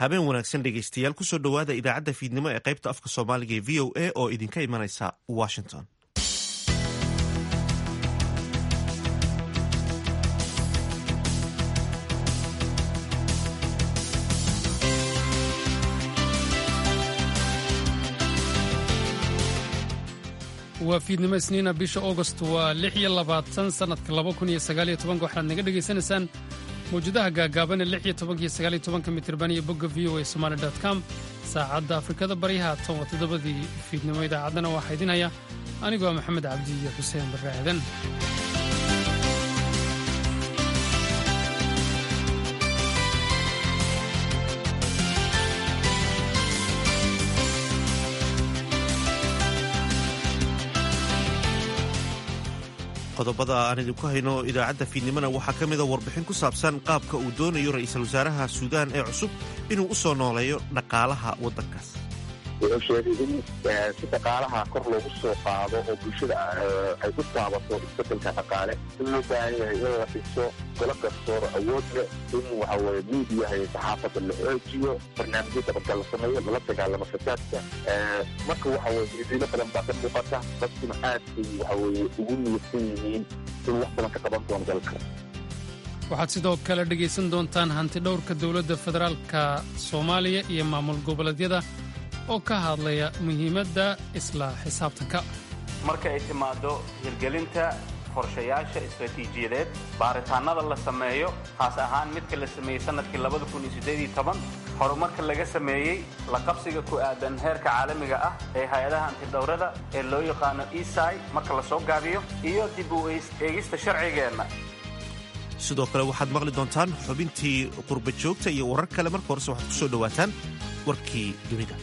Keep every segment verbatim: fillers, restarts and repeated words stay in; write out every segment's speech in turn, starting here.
habeen wanaagsan dhegaystayaal kusoo dhowaada idaacadda fiidnimo ee qaybta afka soomaaliga ee v o a oo idinka imanaysa washington. waa fiidnimo isniina bisha augost waa lix iyo labaatan sannadka laba kun iyo sagaal iyo tobanka waxaad naga dhegaysanaysaan mawjadaha gaagaaban ee lix iyo tobanka iyo sagaal iyo tobanka mitirban iyo bogga v o a somali dot com saacadda afrikada baryaha tan waa toddobadii fiidnimo idaacaddana waxaa idin haya anigoo ah maxamed cabdi iyo xuseen barre aadan. qodobada aan idinku hayno idaacadda fiidnimona waxaa ka mida warbixin ku saabsan qaabka uu doonayo ra'iisul wasaaraha suudaan ee cusub inuu u soo nooleeyo dhaqaalaha waddankaas. wuxuu sheegay in si dhaqaalaha kor loogu soo qaado oo bulshada ay ku taabato isbedelka dhaqaale in loo baahan yahay in la dhiso golo garsoor awood leh in waxaweye miidiyaha iyo saxaafadda la xoojiyo barnaamijyo dabagal la sameeyo lala dagaalamo fasaadka marka waxaweye hidilo badan baa ka muuqata dadkuna aad bay waxaweye ugu niyadsan yihiin in wax badan ka qaban doono dalka. waxaad sidoo kale dhegaysan doontaan hanti dhowrka dowladda federaalka soomaaliya iyo maamul goboleedyada oo ka hadlaya muhiimadda isla xisaabtanka marka ay timaado hirgelinta qorshayaasha istaraatiijiyadeed baaritaanada la sameeyo khaas ahaan midka la sameeyey sanadkii labada kun iyo siddeed iyo toban horumarka laga sameeyey la qabsiga ku aadan heerka caalamiga ah ee hay-adaha antidhowrada ee loo yaqaano esai marka la soo gaabiyo iyo dib u eegista sharcigeenna. sidoo kale waxaad maqli doontaan xubintii qurba joogta iyo warar kale. marka horese waxaad ku soo dhowaataan warkii dunida.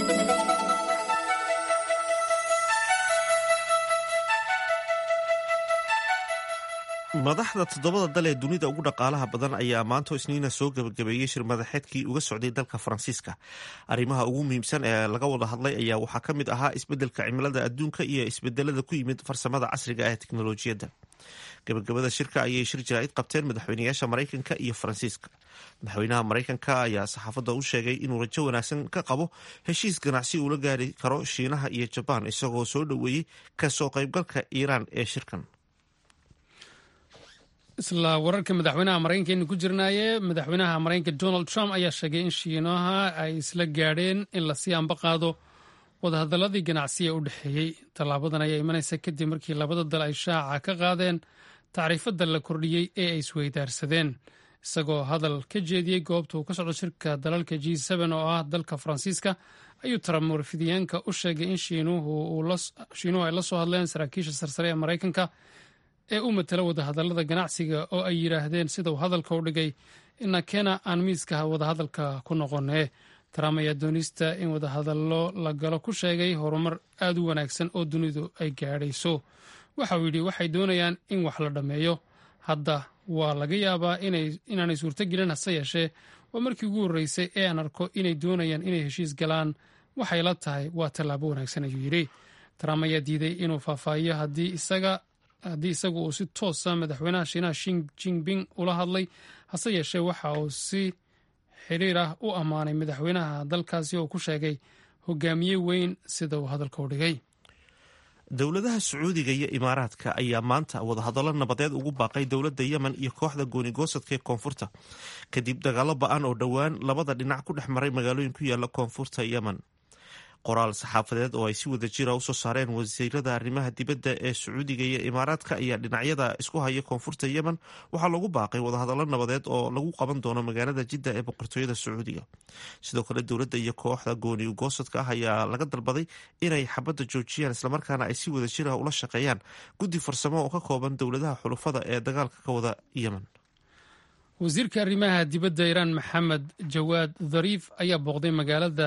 madaxda toddobada dal ee dunida ugu dhaqaalaha badan ayaa maanta isniina soo gebagabeeyey shir madaxeedkii uga socday dalka faransiiska. arrimaha ugu muhiimsan ee laga wada hadlay ayaa waxaa ka mid ahaa isbeddelka cimilada adduunka iyo isbedelada ku yimid farsamada casriga ee teknolojiyadda. gabagabada shirka ayay shir jaraa'id qabteen madaxweynayaasha maraykanka iyo faransiiska. madaxweynaha maraykanka ayaa saxaafadda u sheegay inuu rajo wanaagsan ka qabo heshiis ganacsi uu la gaari karo shiinaha iyo jabaan isagoo soo dhoweeyey ka soo qaybgalka iiraan ee shirkan. isla wararka madaxweynaha maraykanka aynu ku jirnaaye madaxweynaha maraykanka donald trump ayaa sheegay in shiinaha ay isla gaadheen in lasii anba qaado wadahadaladii ganacsiga u dhexeeyey. tallaabadan ayaa imanaysa kadib markii labada dal ay shaaca ka qaadeen tacriifada la kordhiyey ee ay isweydaarsadeen. isagoo hadal ka jeediyey goobta uu ka socdo shirka dalalka g seben oo ah dalka faransiiska ayuu trump warfidiyaanka u sheegay in shiinuhu ay la soo hadleen saraakiisha sarsare ee maraykanka ee u matala wadahadalada ganacsiga oo ay yidhaahdeen sida uu hadalka u dhigay ina kena aan miiska wadahadalka ku noqonee. trump ayaa doonista in wadahadallo la galo ku sheegay horumar aad u wanaagsan oo dunidu ay gaadhayso. waxa uu yidhi waxay doonayaan in wax la dhammeeyo hadda waa laga yaabaa inaanay suurtogelin hase yeeshee waa markii ugu horreysay ee aan arko inay doonayaan inay heshiis galaan waxay la tahay waa tallaabo wanaagsan ayuu yidhi. trump ayaa diiday inuu faahfaahiyo haddii isaga haddii isagu uu si toosa madaxweynaha shiinaha shin jinping ula hadlay hase yeeshee waxa uu si xiriir ah u ammaanay madaxweynaha dalkaasi oo ku sheegay hogaamiye weyn sida uu hadalka u dhigay. dowladaha sacuudiga iyo imaaraadka ayaa maanta wadahadallo nabadeed ugu baaqay dowladda yemen iyo kooxda gooni-goosadka ee koonfurta kadib dagaallo ba-an oo dhowaan labada dhinac ku dhex maray magaalooyin ku yaala koonfurta yemen. qoraal saxaafadeed oo ay si wada jira usoo saareen wasiirada arrimaha dibadda ee sacuudiga iyo imaaraadka ayaa dhinacyada isku haya koonfurta yemen waxaa lagu baaqay wadahadallo nabadeed oo lagu qaban doono magaalada jidda ee boqortooyada sacuudiga. sidoo kale dowladda iyo kooxda gooni goosadka ah ayaa laga dalbaday inay xabadda joojiyaan islamarkaana ay si wada jira ula shaqeeyaan guddi farsamo oo ka kooban dowladaha xulufada ee dagaalka ka wada yemen. wasiirka arrimaha dibadda iiraan maxamed jawaad dhariif ayaa booqday magaalada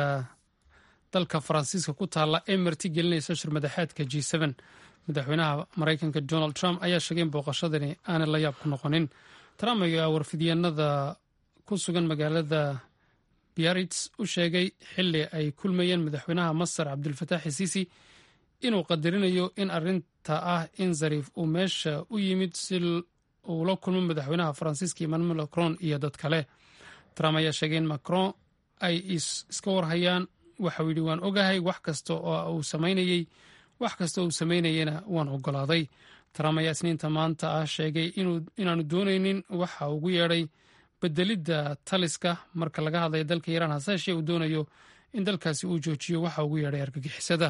dalka faransiiska ku taalla ee marti gelinaysa shir madaxeedka g seben. madaxweynaha maraykanka donald trump ayaa sheegay in booqashadani aanay la yaab ku noqonin. trump ayaa warfidyaanada ku sugan magaalada biarritz u sheegay xili ay kulmayeen madaxweynaha masar cabdulfataax siisi inuu qadarinayo in arinta ah in zariif uu meesha u yimid si uu la kulmo madaxweynaha faransiiska emmanuel macron iyo dad kale. trump ayaa sheegay in macron ay iska warhayaan. waxau yidhi waan ogahay wax kasta oo uu samaynayey wax kasta oo uu samaynayena waan ogolaaday. trump ayaa isniinta maanta ah sheegay inaanu doonaynin waxa ugu yeedhay bedelidda taliska marka laga hadlaya dalka iiraan, hase yeeshee uu doonayo in dalkaasi uu joojiyo waxa ugu yeedhay argagixisada.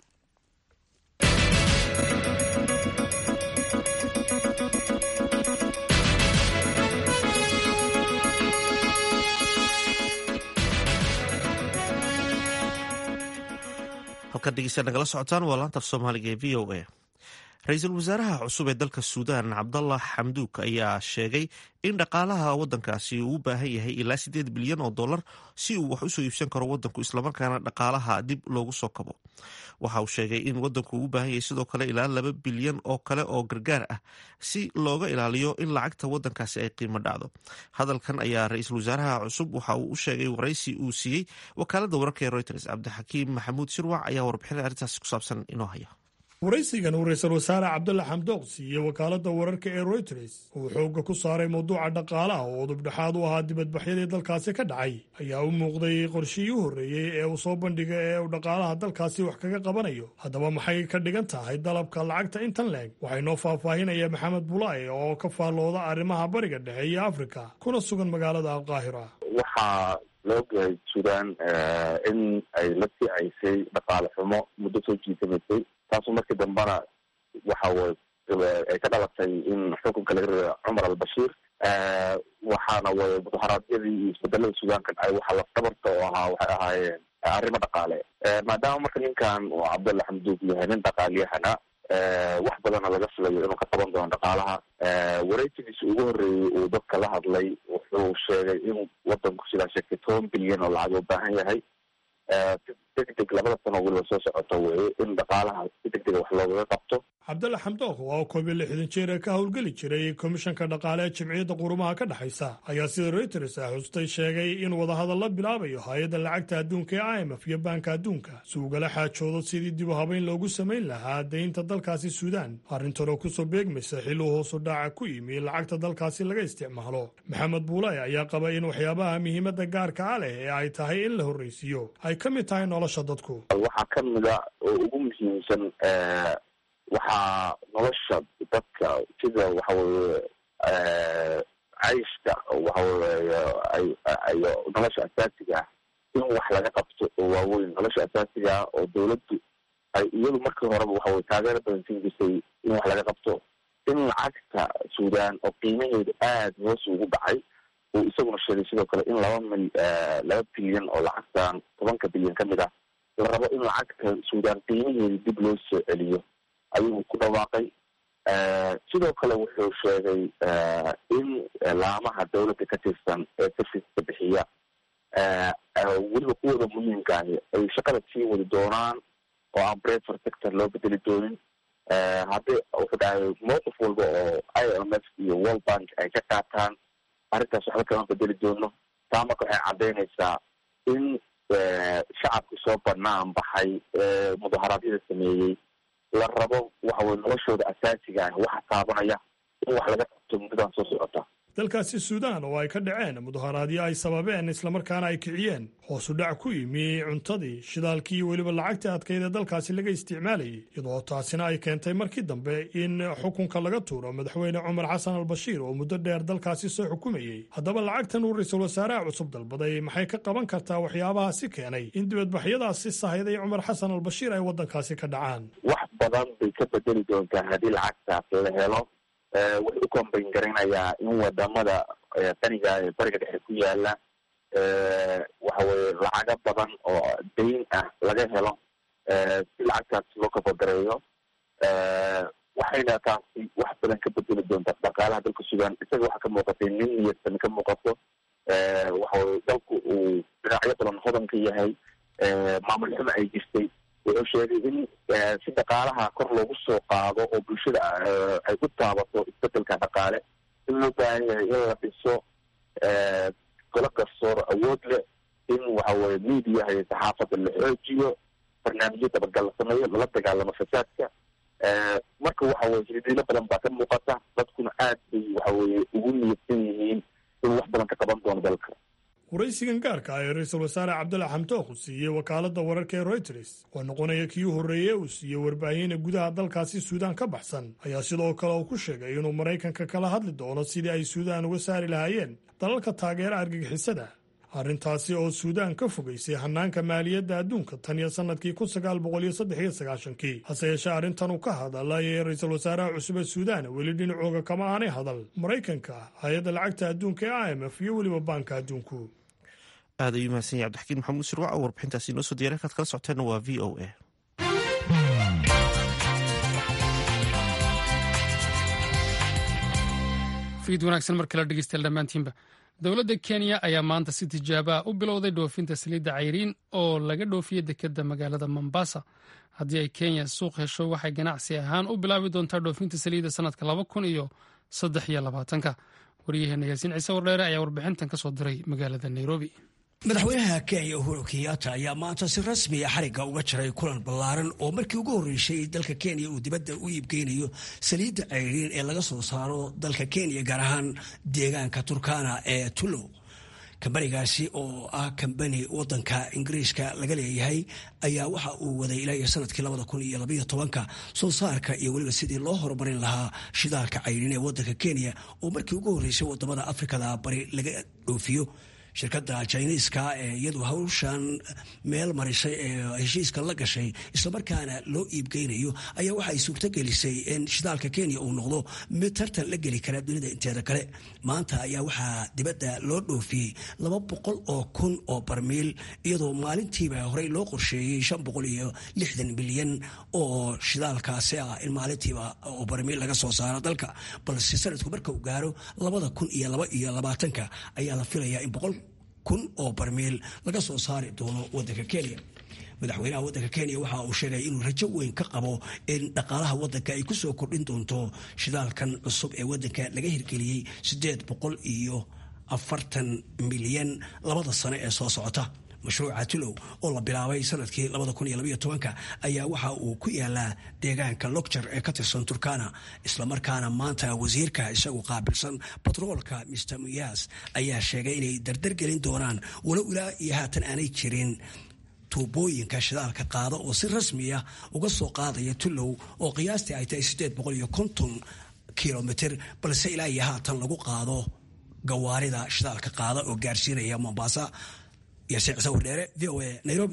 halkaad dhegeysta nagala socotaan waa laanta af soomaaliga ee v o a. ra-iisul wasaaraha cusub ee dalka suudaan cabdallah xamduuk ayaa sheegay in dhaqaalaha wadankaasi uu u baahan yahay ilaa sideed bilyan oo dollar si uu wax usoo iibsan karo wadanku, islamarkaana dhaqaalaha dib loogu soo kabo. waxa uu sheegay in wadanku uu u baahan yahay sidoo kale ilaa laba bilyan oo kale oo gargaar ah si looga ilaaliyo in lacagta wadankaasi ay qiimo dhacdo. hadalkan ayaa ra-iisul wasaaraha cusub waxa uu u sheegay waraysi uu siiyey wakaalada wararka ee Reuters. cabdixakiim maxamuud shirwac ayaa warbixin arrintaasi ku saabsan inoo haya. waraysigan uu ra-iisul wasaare cabdulla xamdook siiyey wakaaladda wararka ee Reuters uu xoogga ku saaray mawduuca dhaqaalaha oo udubdhexaad u ahaa dibadbaxyadii dalkaasi ka dhacay ayaa u muuqday qorshihii u horreeyey ee uu soo bandhigay ee uu dhaqaalaha dalkaasi wax kaga qabanayo. haddaba maxay ka dhigan tahay dalabka lacagta intan leeg? waxaa inoo faahfaahinaya maxamed bulaaye oo ka faallooda arrimaha bariga dhexe iyo afrika kuna sugan magaalada alqaahira. waxaa la ogyahay suudaan in ay la sicaysay dhaqaale xumo muddo soo jiitamaysay, taasoo markii dambena waxa ay ka dhalatay in xukunka laga reebo cumar albashiir. waxaana way mudaharaadyadii iyo isbedelada suudaanka dhacay waxaa lafdabarta oo ahaa waxay ahaayeen arrimo dhaqaale. maadaama marka ninkan uu cabdalla xamduuk yahay nin dhaqaaliyahana wax badana laga filayo inuu ka qaban doono dhaqaalaha. waraysigiisa ugu horreeyey uu dadka la hadlay wuxuu sheegay in wadanku sidaa sheegtay toban bilyan oo lacag u baahan yahay. si degdeg labada sano weliba soo socoto weye in dhaqaalaha si degdega wax loogaga qabto. cabdalla xamdook oo koob iyo lixdan jeer ee ka howlgeli jiray komishanka dhaqaale ee jimciyadda qurumaha ka dhexaysa ayaa sida Reuters ah xustay sheegay in wadahadal la bilaabayo hay-adda lacagta adduunka ee I M F iyo baanka adduunka si ugala xaajoodo sidii dib u habeyn loogu samayn lahaa deynta dalkaasi suudaan, arrintan oo kusoo beegmaysa xil uu hoosu dhaca ku yimi lacagta dalkaasi laga isticmaalo. maxamed buulay ayaa qaba in waxyaabaha muhiimadda gaarka ah leh ee ay tahay in la horreysiiyo ay ka mid tahay nolosha dadku. waxaa ka mida oo ugu muhiimsan waxaa nolosha dadka sida waxaweye cayshka waxaweye ay nolosha asaasiga ah in wax laga qabto oo waaweyn. nolosha asaasiga ah oo dawladdu ay iyadu markii horeba waxaweye taageero badan siin jirtay in wax laga qabto. in lacagta suudaan oo qiimaheedu aad hoos ugu dhacay uu isaguna sheegay sidoo kale in laba mil laba bilyan oo lacagtan tobanka bilyan ka mid ah la rabo in lacagta suudaan qiimaheeda dib loo soo celiyo ayuu ku dhawaaqay. sidoo kale wuxuu sheegay in laamaha dawladda ka tirsan ee serviska bixiya weliba kuwooda muhiimkaahi ay shaqada sii wadi doonaan oo aan breadford sector loo bedeli doonin. haddii wuxuu dhahay mowqif walba oo I M F iyo World Bank ay ka qaataan arrintaas waxba kama bedeli doono. taa marka waxay caddaynaysaa in shacabka soo banaan baxay mudaharaadyada sameeyey la rabo waxaweye noloshooda asaasiga ah waxa taabanaya in wax laga qabto muddadan soo socota. dalkaasi suudaan oo ay ka dhaceen mudaharaadyo ay sababeen islamarkaana ay kiciyeen hoosu dhac ku yimi cuntadii, shidaalkii iyo weliba lacagta adkayd ee dalkaasi laga isticmaalayay, iyadoo taasina ay keentay markii dambe in xukunka laga tuuro madaxweyne cumar xasan albashiir oo muddo dheer dalkaasi soo xukumayey. haddaba lacagtan uu ra-iisul wasaaraha cusub dalbaday maxay ka qaban kartaa waxyaabahaasi keenay in dibadbaxyadaasi sahayday cumar xasan albashiir ay waddankaasi ka dhacaan? wax badan bay ka bedeli doontaa haddii lacagtaas la helo. wuxuu u kombayn garanayaa in wadamada qaniga ee bariga dhexe ku yaala waxaweye lacago badan oo dayn ah laga helo si lacagtaas loo kabagareeyo. waxayna taasi wax badan ka bedeli doontaa dhaqaalaha dalka suudaan. isaga waxaa ka muuqatay nin niyadsan ka muuqato. waxaweye dalku uu dhinacyo badan hodan ka yahay, maamul xumo ay jirtay. wuxuu sheegay in si dhaqaalaha kor loogu soo qaado oo bulshada ay ku taabato isbedelka dhaqaale in loo baahan yahay in la dhiso golo garsoor awood leh, in waxaweye mediaha iyo saxaafadda la xoojiyo, barnaamijyo dabagal la sameeyo, lala dagaalamo fasaadka. marka waxaweye hiridiilo badan baa ka muuqata, dadkuna aad bay waxaweye ugu niyadsan yihiin in wax badan ka qaban doono dalka. waraysigan gaarka ah ee ra-iisul wasaare cabdalla xamdook uu siiyey wakaaladda wararka ee royters oo noqonaya kii horreeye uu siiyey warbaahinna gudaha dalkaasi suudaan ka baxsan ayaa sidoo kale uu ku sheegay inuu maraykanka kala hadli doono sidii ay suudaan uga saari lahaayeen dalalka taageera argagixisada arrintaasi oo suudaan ka fogaysay hannaanka maaliyadda adduunka tan iyo sannadkii kun sagaal boqol iyo saddex iyo sagaashankii hase yeeshee arrintan uu ka hadalay ee ra-iisul wasaaraha cusub ee suudaan weli dhinacooga kama aanay hadal maraykanka hay-adda lacagta adduunka ee i m f iyo weliba baanka adduunku aad ayuu mahadsan yahay cabdixakiin maxamuud sirwac oo warbixintaasi inoo soo diyaray kaad kala socoteenna waa v o a fiid wanaagsan mar kale dhegeystayaal dhammaantiinba dowladda kenya ayaa maanta si tijaabaa u bilowday dhoofinta saliidda cayriin oo laga dhoofiyey dekedda magaalada mombasa haddii ay kenya suuq hesho waxay ganacsi ahaan u bilaabi doontaa dhoofinta saliidda sannadka laba kun iyo saddex iyo labaatanka waryaheena yaasiin ciise wardheere ayaa warbixintan ka soo diray magaalada nairobi madaxweynaha kenya uhuru kenyatta ayaa maanta si rasmiya xarigga uga jiray kulan ballaaran oo markii ugu horreysay dalka kenya uu dibadda u iibgeynayo saliidda cayriin ee laga soo saaro dalka kenya gaar ahaan deegaanka turkana ee tulo kambanigaasi oo ah kambani wadanka ingiriiska laga leeyahay ayaa waxa uu waday ilaa iyo sanadkii labada kun iyo labaiyo tobanka soo saarka iyo weliba sidii loo horumarin lahaa shidaalka cayriin ee wadanka kenya oo markii ugu horreysay wadamada afrikada bari laga dhoofiyo shirkadda jiniiska ee iyadu hawshan meel marisay ee heshiiska la gashay islamarkaana loo iibgeynayo ayaa waxay suurto gelisay in shidaalka kenya uu noqdo mid tartan la geli kara dunida inteeda kale maanta ayaa waxaa dibadda loo dhoofiyey laba boqol oo kun oo barmiil iyadoo maalintiiba horey loo qorsheeyey shan boqol iyo lixdan milyan oo shidaalkaasi ah in maalintiiba oo barmiil laga soo saaro dalka balse sanadku marka uu gaaro labada kun iyo laba iyo labaatanka ayaa la filayaa in boqol kun oo barmiil laga soo saari doono wadanka kenya madaxweynaha wadanka kenya waxa uu sheegay inuu rajo weyn ka qabo in dhaqaalaha wadanka ay kusoo kordhin doonto shidaalkan cusub ee wadanka laga hirgeliyey siddeed boqol iyo afartan milyan labada sano ee soo socota mashruuca tulow oo la bilaabay sanadkii labada kun iyo labaiyo tobanka ayaa waxa uu ku yaalaa deegaanka logjar ee ka tirsan turkana islamarkaana maanta wasiirka isagu qaabilsan batroolka mister muyas ayaa sheegay inay dardargelin doonaan walow ilaa iyo haatan aanay jirin tuubooyinka shidaalka qaada oo si rasmiya uga soo qaadaya tulow oo qiyaastii ay tahay siddeed boqol iyo konton kilomitr balse ilaa iyo haatan lagu qaado gawaarida shidaalka qaada oo gaarsiinaya mombasa yaasiin ciise wardheere v o a nairobi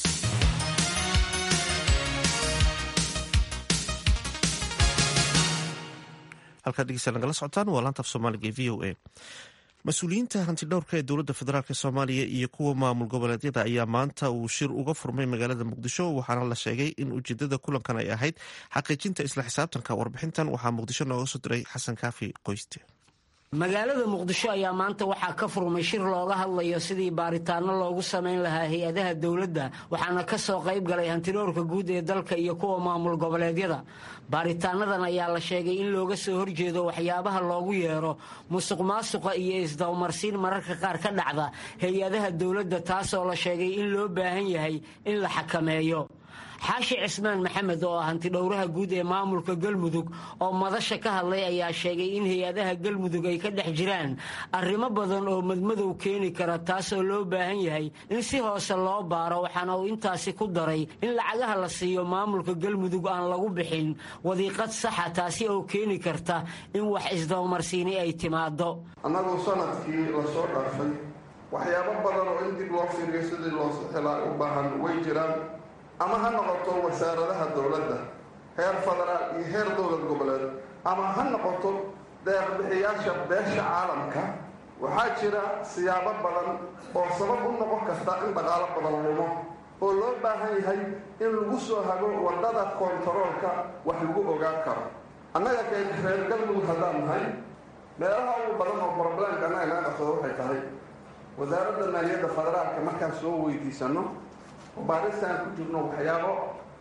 halkaad dhegeysta nagala socotaan waa laanta af soomaaliga ee v o a mas-uuliyiinta hantidhowrka ee dowladda federaalk soomaaliya iyo kuwa maamul goboleedyada ayaa maanta uu shir uga furmay magaalada muqdisho waxaana la sheegay in ujeedada kulankan ay ahayd xaqiijinta isla xisaabtanka warbixintan waxaa muqdisho nooga soo diray xasan kaafi qoyste magaalada muqdisho ayaa maanta waxaa ka furmay shir looga hadlayo sidii baaritaano loogu samayn lahaa hay-adaha dowladda waxaana ka soo qayb galay hantidhowrka guud ee dalka iyo kuwa maamul goboleedyada baaritaanadan ayaa la sheegay in looga soo horjeedo waxyaabaha loogu yeero musuq maasuqa iyo isdawmarsiin mararka qaar ka dhacda hay-adaha dowladda taasoo la sheegay in loo baahan yahay in la xakameeyo xaashi cismaan maxamed oo ah hantidhowraha guud ee maamulka galmudug oo madasha ka hadlay ayaa sheegay in hay-adaha galmudug ay ka dhex jiraan arrimo badan oo madmadow keeni kara taasoo loo baahan yahay in si hoose loo baaro waxaana uu intaasi ku daray in lacagaha la siiyo maamulka galmudug aan lagu bixin wadiiqad saxa taasi oo keeni karta in wax isdawmarsiini ay timaado annagu sanadkii lasoo dhaafay waxyaabo badan oo in dib loo fiiriyo sidii loo helaa u baahan way jiraan ama ha noqoto wasaaradaha dowladda heer federaal iyo heer dowlad goboleed ama ha noqoto deeqbixiyaasha beesha caalamka waxaa jira siyaabo badan oo sabab u noqon karta in dhaqaalo badan lumo oo loo baahan yahay in lagu soo hago wadada kontaroolka wax lagu ogaan karo annaga keen reer galmudug haddaan nahay meelaha ugu badan oo broblemka annaga naga qabsado waxay tahay wasaaradda maaliyadda federaalka markaan soo weydiisano baaristaan ku jirno waxyaabo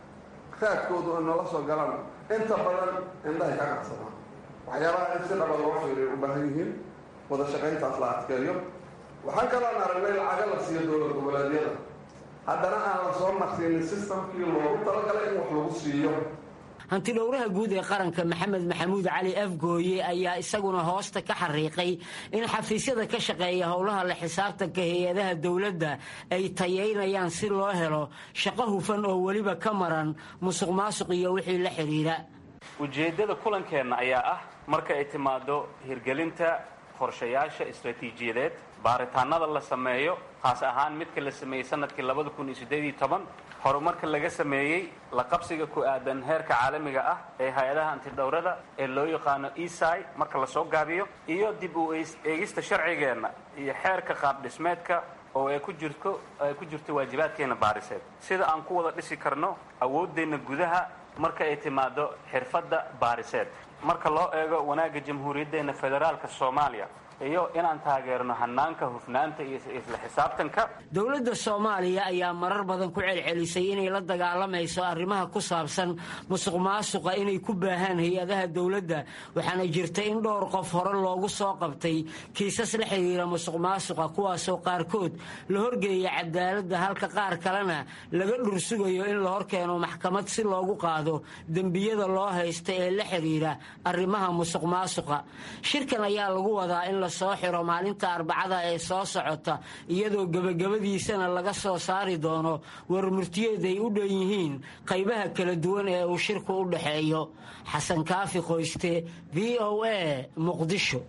raadkoodu ay noola soo galaan inta badan indhahay ka qabsadaan waxyaabaha in si dhaba loo fiiriyo u baahan yihiin wada shaqayntaas la adkeeyo waxaan kaloon aragnay lacaga la siiyo dowlad goboleedyada haddana aan la soo marsiinin systemkii loogu talagalay in wax lagu siiyo hantidhowraha guud ee qaranka maxamed maxamuud cali afgooye ayaa isaguna hoosta ka xariiqay in xafiisyada ka shaqeeya howlaha la xisaabtanka hay-adaha dowladda ay tayeynayaan si loo helo shaqo hufan oo weliba ka maran musuq maasuq iyo wixii la xidhiira. ujeeddada kulankeenna ayaa ah marka ay timaado hirgelinta qorshayaasha istaraatiijiyadeed baaritaanada la sameeyo khaas ahaan midka la sameeyey sanadkii labada kun iyo siddeed iyo toban horumarka laga sameeyey la qabsiga ku aadan heerka caalamiga ah ee hay-adaha antidhowrada ee loo yaqaano esai marka lasoo gaabiyo iyo dib u eegista sharcigeenna iyo xeerka qaab dhismeedka oo ay ku jirto ay ku jirto waajibaadkeena baariseed sida aan ku wada dhisi karno awooddeenna gudaha marka ay timaado xirfadda baariseed marka loo eego wanaagga jamhuuriyaddeena federaalka Soomaaliya iyo inaan taageerno hanaanka hufnaanta iyo isla xisaabtanka. Dowladda Soomaaliya ayaa marar badan ku celcelisay inay la dagaalamayso arrimaha ku saabsan musuqmaasuqa inay ku baahan hay-adaha dowladda waxaana jirta in dhowr qof hore loogu soo qabtay kiisas la xiriira musuqmaasuqa kuwaasoo qaarkood la horgeeya cadaaladda halka qaar kalena laga dhursugayo in la horkeeno maxkamad si loogu qaado dembiyada loo haysta ee la xiriira arrimaha musuqmaasuqa. Shirkan ayaa lagu wadaa in soo xiro maalinta arbacada ee soo socota iyadoo gabagabadiisana laga soo saari doono warmurtiyeed ay u dhan yihiin qaybaha kala duwan ee uu shirku u dhaxeeyo. Xasan Kaafi Qoyste, V O A, Muqdisho.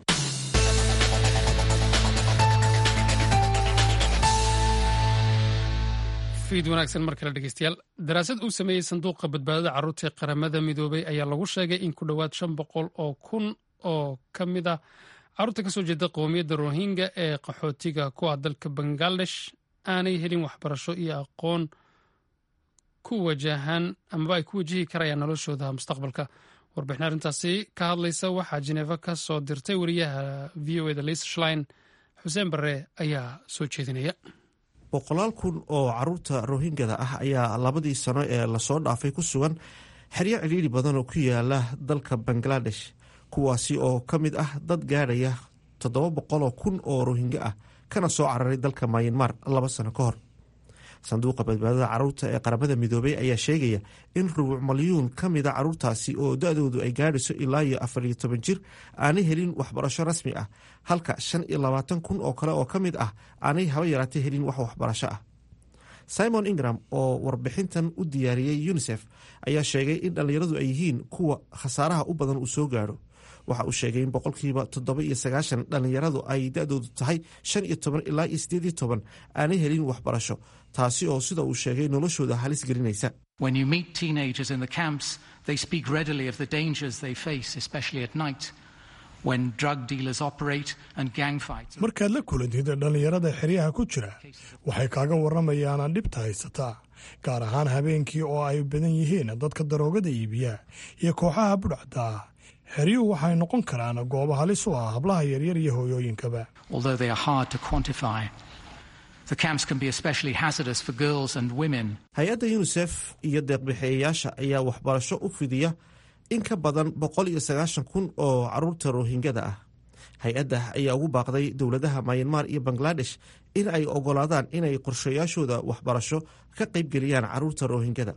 fiid wanaagsan mar kale dhegeystayaal. daraasad uu sameeyey sanduuqa badbaadada carruurta ee qaramada midoobay ayaa lagu sheegay in ku dhowaad shan boqol oo kun oo ka mid ah carruurta kasoo jeeda qowmiyadda rohingya ee qaxootiga ku ah dalka bangladesh aanay helin waxbarasho iyo aqoon ku wajahan amaba ay ku wajihi karayaan noloshooda mustaqbalka. warbixin arrintaasi ka hadlaysa waxaa Geneva ka soo dirtay wariyaha V O A da Lisa Schlein. xuseen barre ayaa soo jeedinaya. boqolaal kun oo carruurta rohingyada ah ayaa labadii sano ee lasoo dhaafay ku sugan xeryo cidhiidhi badan oo ku yaala dalka bangladesh kuwaasi oo ka mid ah dad gaadhaya toddoba boqoloo kun oo rohingya ah kana soo cararay dalka Myanmar laba sano ka hor. sanduuqa badbaadada carruurta ee qaramada midoobay ayaa sheegaya in rubuc malyuun ka mid a carruurtaasi oo da-doodu ay gaadhayso ilaa iyo afar iyo toban jir aanay helin waxbarasho rasmi ah halka shan iyo labaatan kun oo kale oo ka mid ah aanay haba yaraatay helin wax waxbarasho ah. Simon Ingram oo warbixintan u diyaariyey UNICEF ayaa sheegay in dhallinyaradu ay yihiin kuwa khasaaraha u badan uu soo gaadho. waxa uu sheegay in boqolkiiba toddoba iyo sagaashan dhallinyaradu ay da-doodu tahay shan iyo toban ilaa iyo siddeed iyo toban aanay helin waxbarasho taasi oo sida uu sheegay noloshooda halis gelinaysa. When you meet teenagers in the camps, they speak readily of the dangers they face, especially at night. When drug dealers operate and gang fights. markaad la kulantid dhallinyarada xeryaha ku jira waxay kaaga waramayaan dhibta haysataa gaar ahaan habeenkii oo ay badan yihiin dadka daroogada iibiya iyo kooxaha budhacda. xeryuhu waxay noqon karaan goobo halis u ah hablaha yaryar iyo hooyooyinkaba. Although they are hard to quantify, the camps can be especially hazardous for girls and women. hay-adda UNICEF iyo deeq-bixiyayaasha ayaa waxbarasho u fidiya in ka badan boqol iyo sagaashan kun oo carruurta rohingyada ah. hay-adda ayaa ugu baaqday dowladaha Myanmar iyo Bangladesh in ay ogolaadaan inay qorshayaashooda waxbarasho ka qaybgeliyaan carruurta rohingyada.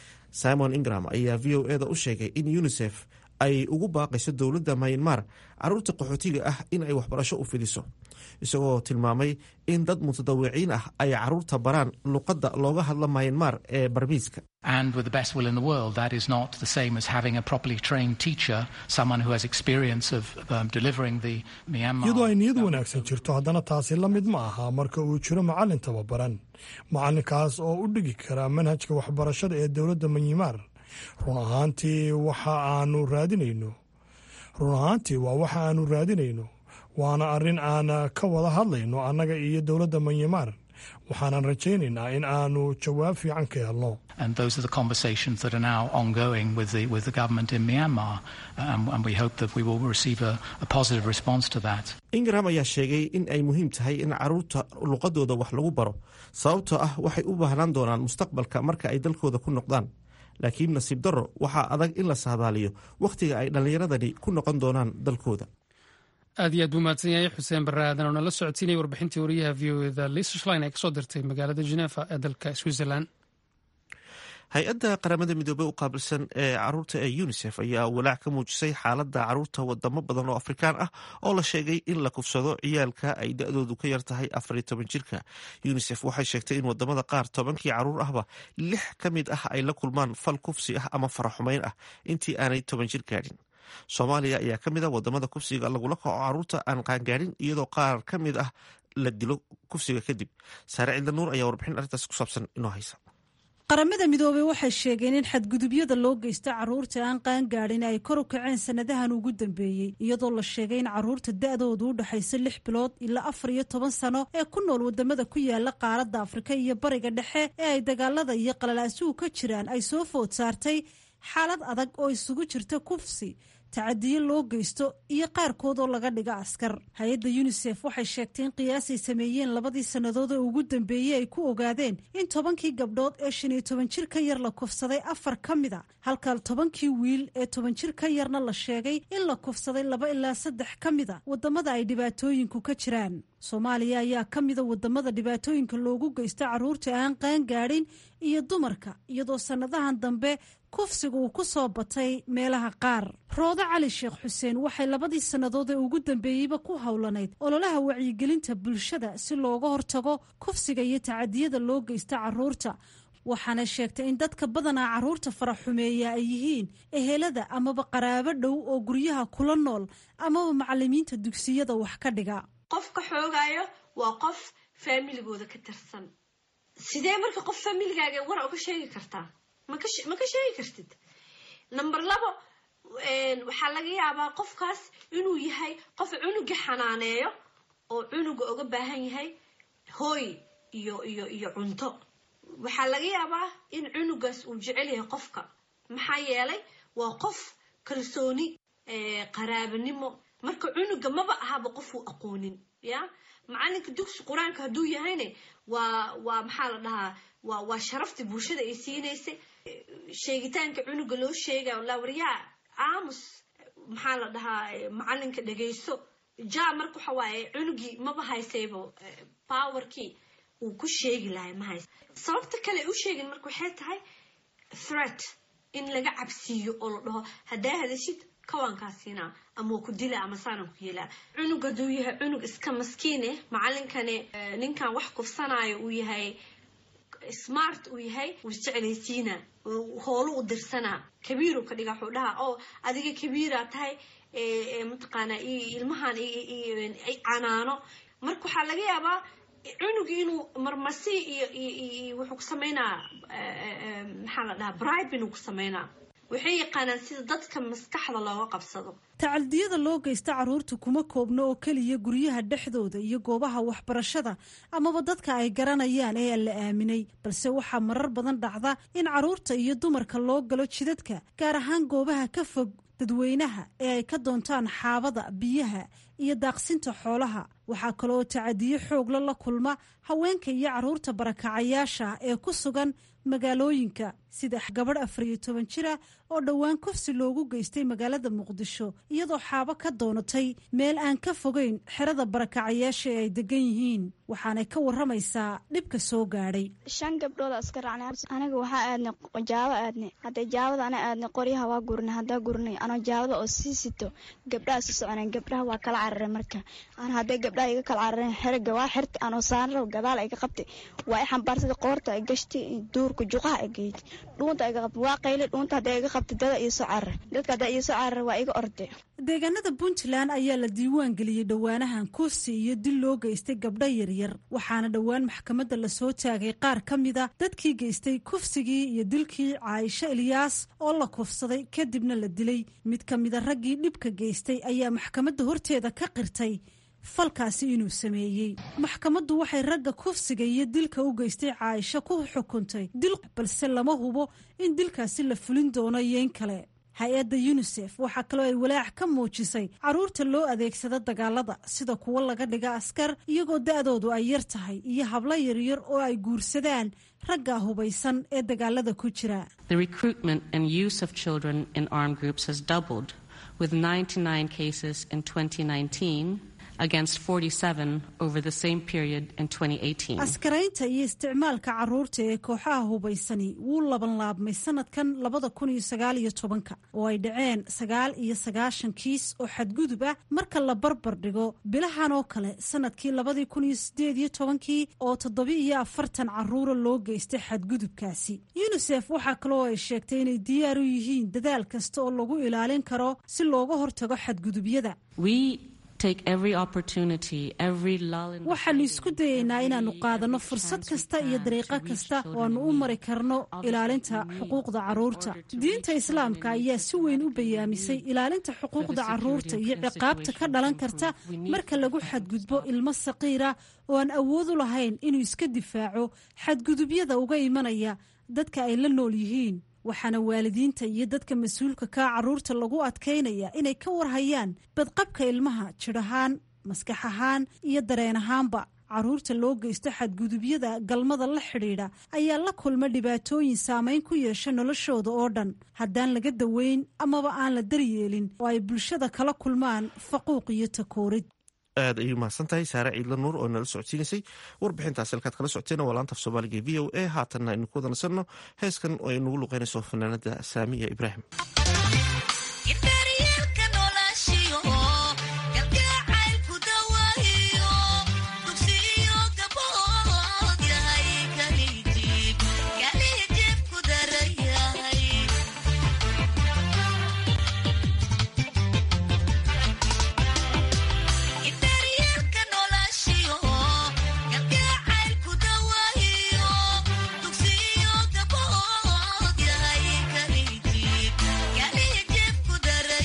Simon Ingram ayaa V O A da u sheegay in UNICEF ay ugu baaqayso dowladda Myanmar carruurta qaxootiga ah in ay waxbarasho u fidiso, isagoo tilmaamay in dad mutadawiciin ah ay carruurta baraan luqadda looga hadla Myanmar ee Barmiiska. And with the best will in the world, that is not the same as having a properly trained teacher, someone who has experience of um, delivering the Myanmar. iyadoo ay niyad wanaagsan jirto haddana taasi la mid ma aha marka uu jiro macallin tababaran macallinkaas oo u dhigi kara manhajka waxbarashada ee dowladda Myanmar. run ahaantii waxa aanu raadinayno run ahaantii waa waxa aanu raadinayno waana arrin aan ka wada hadlayno annaga iyo dowladda Myanmar waxaanan rajaynaynaa in aanu jawaab fiican ka helno. And those are the conversations that are now ongoing with the with the government in Myanmar, um, and we hope that we will receive a, a positive response to that. Ingram ayaa sheegay in ay muhiim tahay in carruurta luqadooda wax lagu baro sababtoo ah waxay u baahnaan doonaan mustaqbalka marka ay dalkooda ku noqdaan. laakiin nasiib darro waxaa adag in la saadaaliyo wakhtiga ay dhallinyaradani ku noqon doonaan dalkooda. aad iyo aad buu mahadsan yahay xuseen barre aadan oo nala socotiinaya warbixintii wariyaha V O A da Lisa Schlein ee kasoo dirtay magaalada Geneva ee dalka Switzerland. hay-adda qaramada midoobey u qaabilsan ee caruurta ee unisef ayaa walaac ka muujisay xaaladda caruurta wadamo badan oo afrikaan ah oo la sheegay in la kufsado ciyaalka ay da-doodu ka yar tahay afariyo toban jirka. unisef waxay sheegtay in wadamada qaar tobankii caruur ahba lix ka mid ah ay la kulmaan fal kufsi ah ama faraxumeyn ah intii aanay toban jir gaadhin. soomaaliya ayaa ka mid ah wadamada kufsiga lagula kaco caruurta aan qaangaadhin iyadoo qaar ka mid ah la dilo kufsiga kadib. saare cidla nuur ayaa warbixin arrintaas ku saabsan inoo haysa. qaramada midoobey waxay sheegeen in xadgudubyada loo geysta caruurta aan qaangaadhin ay kor u kaceen sanadahan ugu dambeeyey, iyadoo la sheegay in caruurta da-doodu u dhaxaysa lix bilood ilaa afar iyo toban sano ee ku nool wadamada ku yaala qaaradda afrika iyo bariga dhexe ee ay dagaalada iyo qalalaasuhu ka jiraan ay soo food saartay xaalad adag oo isugu jirta kufsi, tacadiyo loo geysto iyo qaarkood oo laga dhiga askar. hay-adda unisef waxay sheegtay in qiyaasay sameeyeen labadii sannadood ee ugu dambeeyey ay ku ogaadeen in tobankii gabdhood ee shan iyo toban jir ka yar la kufsaday afar ka mid a, halka tobankii wiil ee toban jir ka yarna la sheegay in la kufsaday laba ilaa saddex ka mid a wadamada ay dhibaatooyinku ka jiraan. soomaaliya ayaa ka mida wadamada dhibaatooyinka loogu geysta caruurta aan qaangaadhin iyo dumarka, iyadoo sannadahan dambe kufsiga uu ku soo batay meelaha qaar. roodo cali sheekh xuseen waxay labadii sannadood ee ugu dambeeyeyba ku howlanayd ololaha wacyigelinta bulshada si looga hortago kufsiga iyo tacadiyada loo geysta caruurta, waxaana sheegtay in dadka badanaa caruurta faraxumeeya ay yihiin ehelada amaba qaraabo dhow oo guryaha kula nool amaba macalimiinta dugsiyada wax ka dhiga. qofka xoogaayo waa qof faamiligooda ka tirsan. sidee marka qof faamiligaaga war uga sheegi kartaa? ma ka sheegi kartid. number labo, waxaa laga yaabaa qofkaas inuu yahay qof cunuga xanaaneeyo oo cunuga uga baahan yahay hooy iyo iyo iyo cunto. waxaa laga yaabaa in cunugaas uu jecel yahay qofka, maxaa yeelay waa qof kalsooni qaraabanimo. marka cunuga maba ahaba qof uu aqoonin. ya macalinka dugsi qur-aanka hadduu yahayne waa waa maxaa la dhahaa waa waa sharaftii bulshada ay siinaysay. sheegitaanka cunuga loo sheegayo la waryaa aamus maxaa la dhahaa macalinka dhagayso ja marka waxa waaye cunugii maba haysaybo powerkii uu ku sheegi lahay ma haysa. sababta kale u sheegin marka waxay tahay threat, in laga cabsiiyo oo la dhaho haddaa hadashid kawaankaasina ama ku dila ama saana ku yeelaa. cunug hadduu yahay cunug iska maskiine, macalinkane ninkan wax kufsanaayo uu yahay smart uu yahay, wuu jeclaysiina, hoolo u dirsanaa, kabiiru ka dhiga wuxuu dhahaa oo adiga kabiira tahay mataqaanaa ilmahan ay canaano. marka waxaa laga yaabaa cunugi inuu marmasi iyo wuxuu ku sameynaa maxaa la dhahaa bribe inuu ku sameynaa. waxay yaqaanaan sida dadka maskaxda looga qabsado. tacadiyada loo geysta caruurta kuma koobno oo keliya guryaha dhexdooda iyo goobaha waxbarashada amaba dadka ay garanayaan ee aan la aaminay, balse waxaa marar badan dhacda in caruurta iyo dumarka loo galo jidadka, gaar ahaan goobaha ka fog dadweynaha ee ay ka doontaan xaabada, biyaha iyo daaqsinta xoolaha. waxaa kaloo tacadiyo xoogla la kulma haweenka iyo caruurta barakacayaasha ee ku sugan magaalooyinka, sida gabadh afar iyo toban jira oo dhowaan kufsi loogu geystay magaalada muqdisho iyadoo xaabo ka doonatay meel aan ka fogeyn xerada barakacayaasha ee ay degan yihiin. waxaanay ka waramaysaa dhibka soo gaadhay. shan gabdhood iska raacnay. aniga waxaa aadnay jaabo aadnay. hadday jaabada ana aadnay qoryaha waa gurnay. haddaa gurnay anoo jaabada oo sii sito gabdhaha sii soconeen. gabdhaha waa kala cararay. marka aan hadday gabdhaha iga kala carareen xeriga waa xirta anoo saanro gadaal iga qabtay. waa i xambaarsada qoorta ay gashtay duurka juqaha ay geeyay. dhuunta iga qabtay waa qaylay. dhuunta hadday iga qabtay dada iyo soo carar. dadka hadday iyo soo carar waa iga orday. deegaanada Puntland ayaa la diiwaan geliyay dhawaanahan kufsi iyo dil loo geystay gabdho yaryar, waxaana dhowaan maxkamadda la soo taagay qaar ka mida dadkii geystay kufsigii iyo dilkii Caaisha Ilyaas oo la kufsaday kadibna la dilay. mid ka mida raggii dhibka geystay ayaa maxkamadda horteeda ka qirtay falkaasi inuu sameeyey. maxkamaddu waxay ragga kufsiga iyo dilka u geystay Caaisha ku xukuntay dil, balse lama hubo in dilkaasi la fulin doono iyo in kale. hay-adda unisef waxaa kaloo ay walaac ka muujisay caruurta loo adeegsada dagaalada, sida kuwo laga dhiga askar iyagoo da-doodu ay yar tahay iyo hablo yaryar oo ay guursadaan ragga hubaysan ee dagaalada ku jira. The recruitment and use of children in armed groups has doubled, with ninety-nine cases in twenty nineteen against forty-seven over the same period in twenty eighteen. askaraynta iyo isticmaalka caruurta ee kooxaha hubaysani wuu laban laabmay sanadkan labada kun iyo sagaal iyo tobanka oo ay dhaceen sagaal iyo sagaashan kiis oo xadgudub ah marka la barbar dhigo bilahan oo kale sanadkii labadii kun iyo sideed iyo tobankii oo toddoba iyo afartan caruura loo geystay xadgudubkaasi. unisef waxaa kaloo ay sheegtay inay diyaar u yihiin dadaal kasta oo lagu ilaalin karo si looga hortago xadgudubyada. waxaanu isku dayaynaa inaannu qaadanno fursad kasta iyo dariiqo kasta oo aanu u mari karno ilaalinta xuquuqda carruurta. diinta islaamka ayaa si weyn u bayaamisay ilaalinta xuquuqda carruurta iyo ciqaabta ka dhalan karta marka lagu xadgudbo ilmo saqiira oo aan awood u lahayn inuu iska difaaco xadgudubyada uga imanaya dadka ay la nool yihiin. waxaana waalidiinta iyo dadka mas-uulka ka carruurta lagu adkaynaya inay ka warhayaan badqabka ilmaha jir ahaan, maskax ahaan iyo dareen ahaanba. carruurta loo geysto xadgudubyada galmada la xidhiidha ayaa la kulma dhibaatooyin saameyn ku yeesha noloshooda oo dhan haddaan laga daweyn amaba aan la daryeelin oo ay bulshada kala kulmaan faquuq iyo takoorid. aad ayay mahadsan tahay saare ciidla nuur oo nala socodsiinaysay warbixintaasi halkaad kala socoteen waa laanta af soomaaliga e v o a. haatanna aynu ku wada nasanno heeskan oo ay nagu luqeynayso fanaanada saamiya ibraahim. Kali jib kudara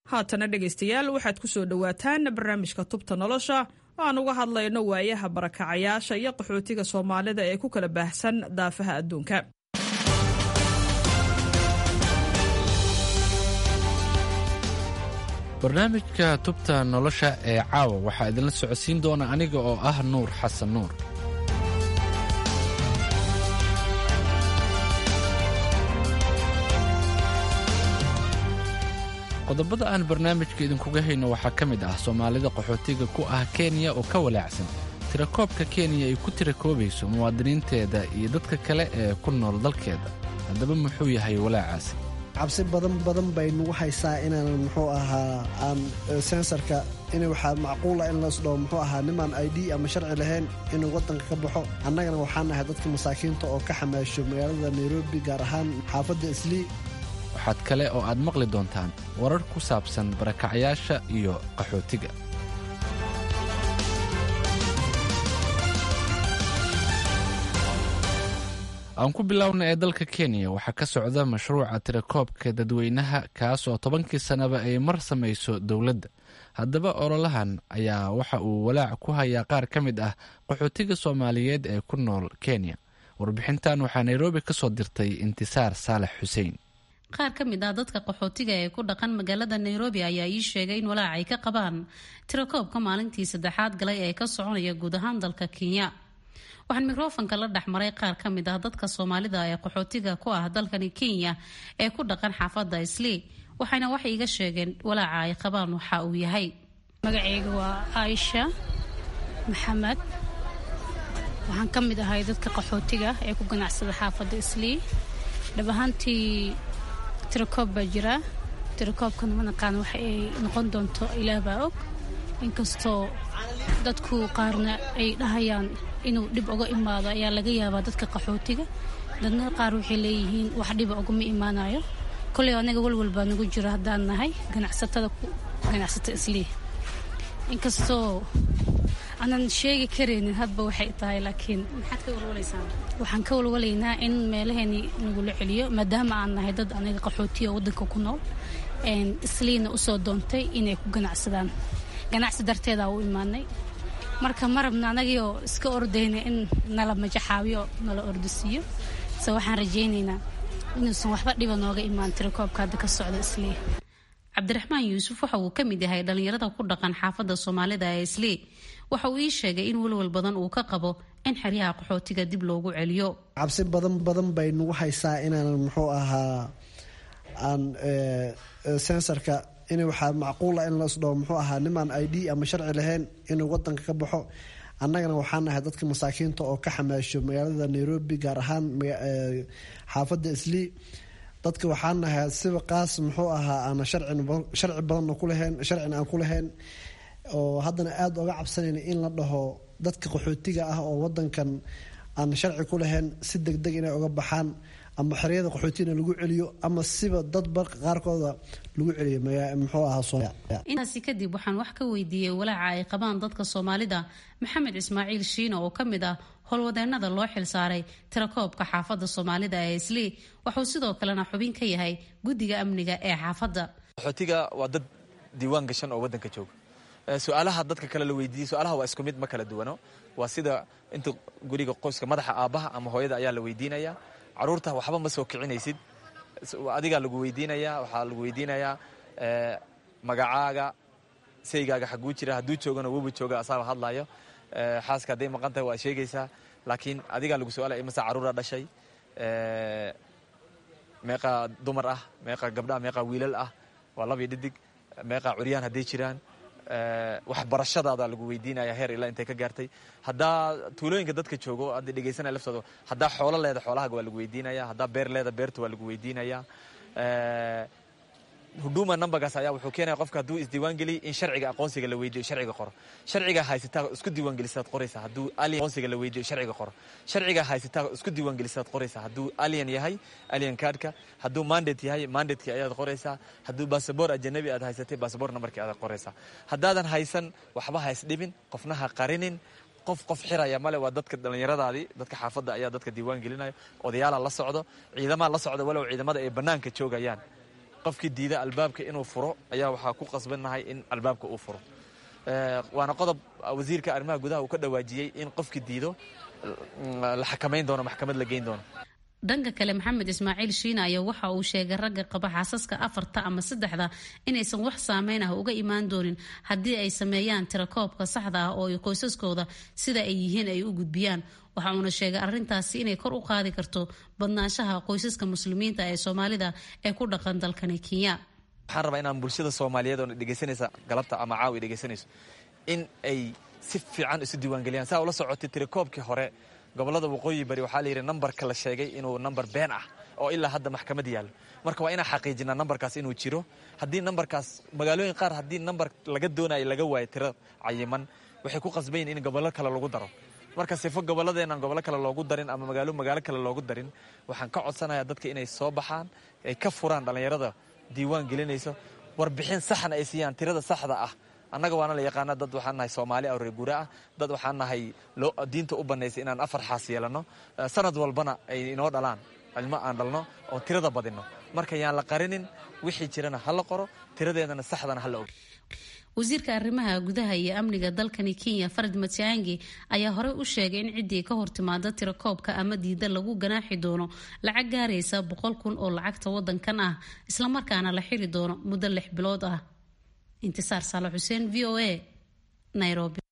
haatana dhegaystayaal waxaad ku soo dhowaataan barnaamijka tubta nolosha oo aan uga hadlayno waayaha barakacayaasha iyo qaxootiga soomaalida ee ku kala baahsan daafaha adduunka. barnaamijka tubta nolosha ee caawa waxaa idinla socodsiin doona aniga oo ah nuur xasan nuur. qodobada aan barnaamijka idinkuga hayno waxaa ka mid ah soomaalida qaxootiga ku ah kenya oo ka walaacsan tirakoobka kenya ay ku tirakoobayso muwaadiniinteeda iyo dadka kale ee ku nool dalkeeda. haddaba muxuu yahay walaacaasi? cabsi badan badan bay nagu haysaa inaan muxuu ahaa aan sensarka in waxaa macquula in lasdhao muxuu ahaa nimaan i d ama sharci lahayn inuu waddanka ka baxo. annagana waxaan nahay dadka masaakiinta oo ka xamaasho magaalada nairobi, gaar ahaan xaafadda islii. waxaad kale oo aad maqli doontaan warar ku saabsan barakacayaasha iyo qaxootiga. aan ku biloawna ee dalka kenya waxaa ka socda mashruuca tirakoobka dadweynaha kaas oo tobankii sannaba ay mar samayso dowladda. haddaba ololahan ayaa waxa uu walaac ku hayaa qaar ka mid ah qaxootiga soomaaliyeed ee ku nool kenya. warbixintan waxaa nairobi ka soo dirtay intisaar saalax xuseen. qaar ka mid ah dadka qaxootiga ee ku dhaqan magaalada nairobi ayaa ii sheegay in walaac ay ka qabaan tirakoobka maalintii saddexaad galay ee ka soconaya guud ahaan dalka kenya. waxaan mikrofonka la dhexmaray qaar ka mid ah dadka soomaalida ee qaxootiga ku ah dalkani kenya ee ku dhaqan xaafadda islii, waxayna waxay iga sheegeen walaaca ay qabaan waxa uu yahay. magacayga waa Aisha Maxamed, waxaan ka mid ahay dadka qaxootiga ee ku ganacsada xaafadda islii. dhab ahaantii tirakoob baa jira. tirakoobkan ma naqaan waxa ay noqon doonto, ilaah baa og. inkastoo dadku qaarna ay dhahayaan inuu dhib uga imaado ayaa laga yaabaa dadka qaxootiga. dadna qaar waxay leeyihiin wax dhiba ugama imaanayo. koley anaga walwal baa nagu jira haddaan nahay ganacsatada ku ganacsata islii. inkastoo aanan sheegi karaynin hadba waxay tahay, laakiin maxaad ka walwalaysaan? waxaan ka walwalaynaa in meelaheeni nagula celiyo maadaama aan nahay dad anaga qaxootiya waddanka ku nool, isliina usoo doontay inay ku ganacsadaan. ganacsi darteeda u imaanay, marka ma rabna anagoo iska ordayna in nala majaxaabiyo nala ordisiiyo. se waxaan rajaynaynaa inuusan waxba dhiba nooga imaan tirakoobka hadda ka socda islii. cabdiraxmaan yuusuf waxa uu ka mid yahay dhalinyarada ku dhaqan xaafadda soomaalida ee islii. waxa uu ii sheegay in walwal badan uu ka qabo in xeryaha qaxootiga dib loogu celiyo. cabsi badan badan bay nagu haysaa inaan muxuu ahaa aan sensarka in waxaa macquula in lasdhao muxuu ahaa nimaan i d ama sharci lahayn inuu waddanka ka baxo. annagana waxaan nahay dadka masaakiinta oo ka xamaasho magaalada nairobi, gaar ahaan xaafadda islii. dadka waxaan nahay siba qaas muxuu ahaa aan sharci badanna ku lahayn, sharcina aan ku lahayn, oo haddana aada oga cabsanayna in la dhaho dadka qaxootiga ah oo waddankan aan sharci ku lahayn si degdeg inay oga baxaan, ama xeryada qaxootigana lagu celiyo, ama siba dad qaarkooda lagu celiyo muxuu ahaa Soomaaliya. intaasi kadib waxaan wax ka weydiiyey walaaca ay qabaan dadka Soomaalida. Maxamed Ismaaciil Shiino oo ka mid ah howlwadeenada loo xilsaaray tirakoobka xaafadda Soomaalida ee islii, wuxuu sidoo kalena xubin ka yahay guddiga amniga ee xaafadda. qaxootiga waa dad diiwaan gashan oo waddanka jooga. su-aalaha dadka kale la weydiiyey, su-aalaha waa isku mid, ma kala duwano. waa sida inta guriga qoyska madaxa aabbaha ama hooyada ayaa la weydiinayaa. caruurta waxba ma soo kicinaysid, adigaa lagu weydiinayaa. waxaa lagu weydiinayaa magacaaga, saygaaga xaguu jira, hadduu joogana wuba jooga asaaba hadlaayo. xaaska hadday maqan tahay waa sheegaysaa, laakiin adigaa lagu su-aalaya imasa caruura dhashay, meeqa dumar ah, meeqa gabdhaha, meeqa wiilal ah, waa labii dhidig, meeqa curyaan hadday jiraan. waxbarashadaada lagu weydiinaya heer ilaa intay ka gaartay. haddaa tuulooyinka dadka joogo hadda dhegaysanaya laftooda, haddaa xoolo leeda xoolahaaga waa lagu weydiinaya, haddaa beer leeda beerta waa lagu weydiinaya. huduma numbergaas ayaa wuxuu keenaya qofka hadduu isdiiwaan geliyo in sharciga aqoonsiga la weydiiyo, sharciga qoro. sharciga haysataa isku diiwaan gelisaad qoraysaa hadduu alien aqoonsiga la weydiiyo, sharciga qoro. sharciga haysataa isku diiwaan gelisaad qoraysaa hadduu alien yahay, alien cardka. hadduu mandate yahay, mandatekii ayaad qoraysaa. hadduu basaboor ajanabi aad haysatay, basaboor numberkii aad qoraysaa. haddaadan haysan waxba ha isdhibin, qofna ha qarinin. qof qof xiraya male, waa dadka dhallinyaradaadii, dadka xaafadda ayaa dadka diiwaan gelinaya. odayaala la socdo, ciidamaa la socda, walow ciidamada ay bannaanka joogayaan. qofkii diida albaabka inuu furo ayaa waxaa ku qasbannahay in albaabka uu furo waana qodob wasiirka arrimaha gudaha uu ka dhawaajiyey in qofkii diido la xakamayn doono maxkamad la geyn doono dhanka kale maxamed ismaaciil shiina ayaa waxa uu sheegay ragga qaba xaasaska afarta ama saddexda inaysan wax saameyn ah uga imaan doonin haddii ay sameeyaan tirakoobka saxda ah oo ay qoysaskooda sida ay yihiin ay u gudbiyaan waxa uuna sheegay arrintaasi inay kor u qaadi karto badnaanshaha qoysaska muslimiinta ee soomaalida ee ku dhaqan dalkani Kenya waxaan rabaa inaan bulshada Soomaaliyeed oo dhageysanaysa galabta ama caawi dhageysanayso in ay si fiican isu diiwaangeliyaan saa ula socotay tirakoobkii hore gobolada waqooyi bari waxaa la yidhi nambarka la sheegay inuu nambar been ah oo ilaa hadda maxkamad yaallo marka waa inaan xaqiijinaa nambarkaas inuu jiro haddii nambarkaas magaalooyin qaar haddii nambar laga doonayo laga waayo tiro cayiman waxay ku qasbayin in gobollo kale lagu daro marka sifo gobolladeenaan gobollo kale loogu darin ama magaalo magaalo kale loogu darin waxaan ka codsanayaa dadka inay soo baxaan ay ka furaan dhallinyarada diiwaan gelinayso warbixin saxna ay siiyaan tirada saxda ah annaga waana la yaqaana dad waxaan nahay Soomaali oo reer guura ah dad waxaan nahay diinta u banaysay inaan afar xaas yeelano sanad walbana ay inoo dhalaan ilmo aan dhalno oo tirada badino marka yaan la qarinin wixii jirana hal la qoro tiradeedana saxdana hal la og wasiirka arrimaha gudaha iyo amniga dalkani Kenya Fred Matiang'i ayaa hore u sheegay in cidii ka hortimaada tirakoobka ama diida lagu ganaaxi doono lacag gaaraysa boqol kun oo lacagta wadankan ah isla markaana la xiri doono muddo lix bilood ah انتصار صالح حسين في او اي نيروبي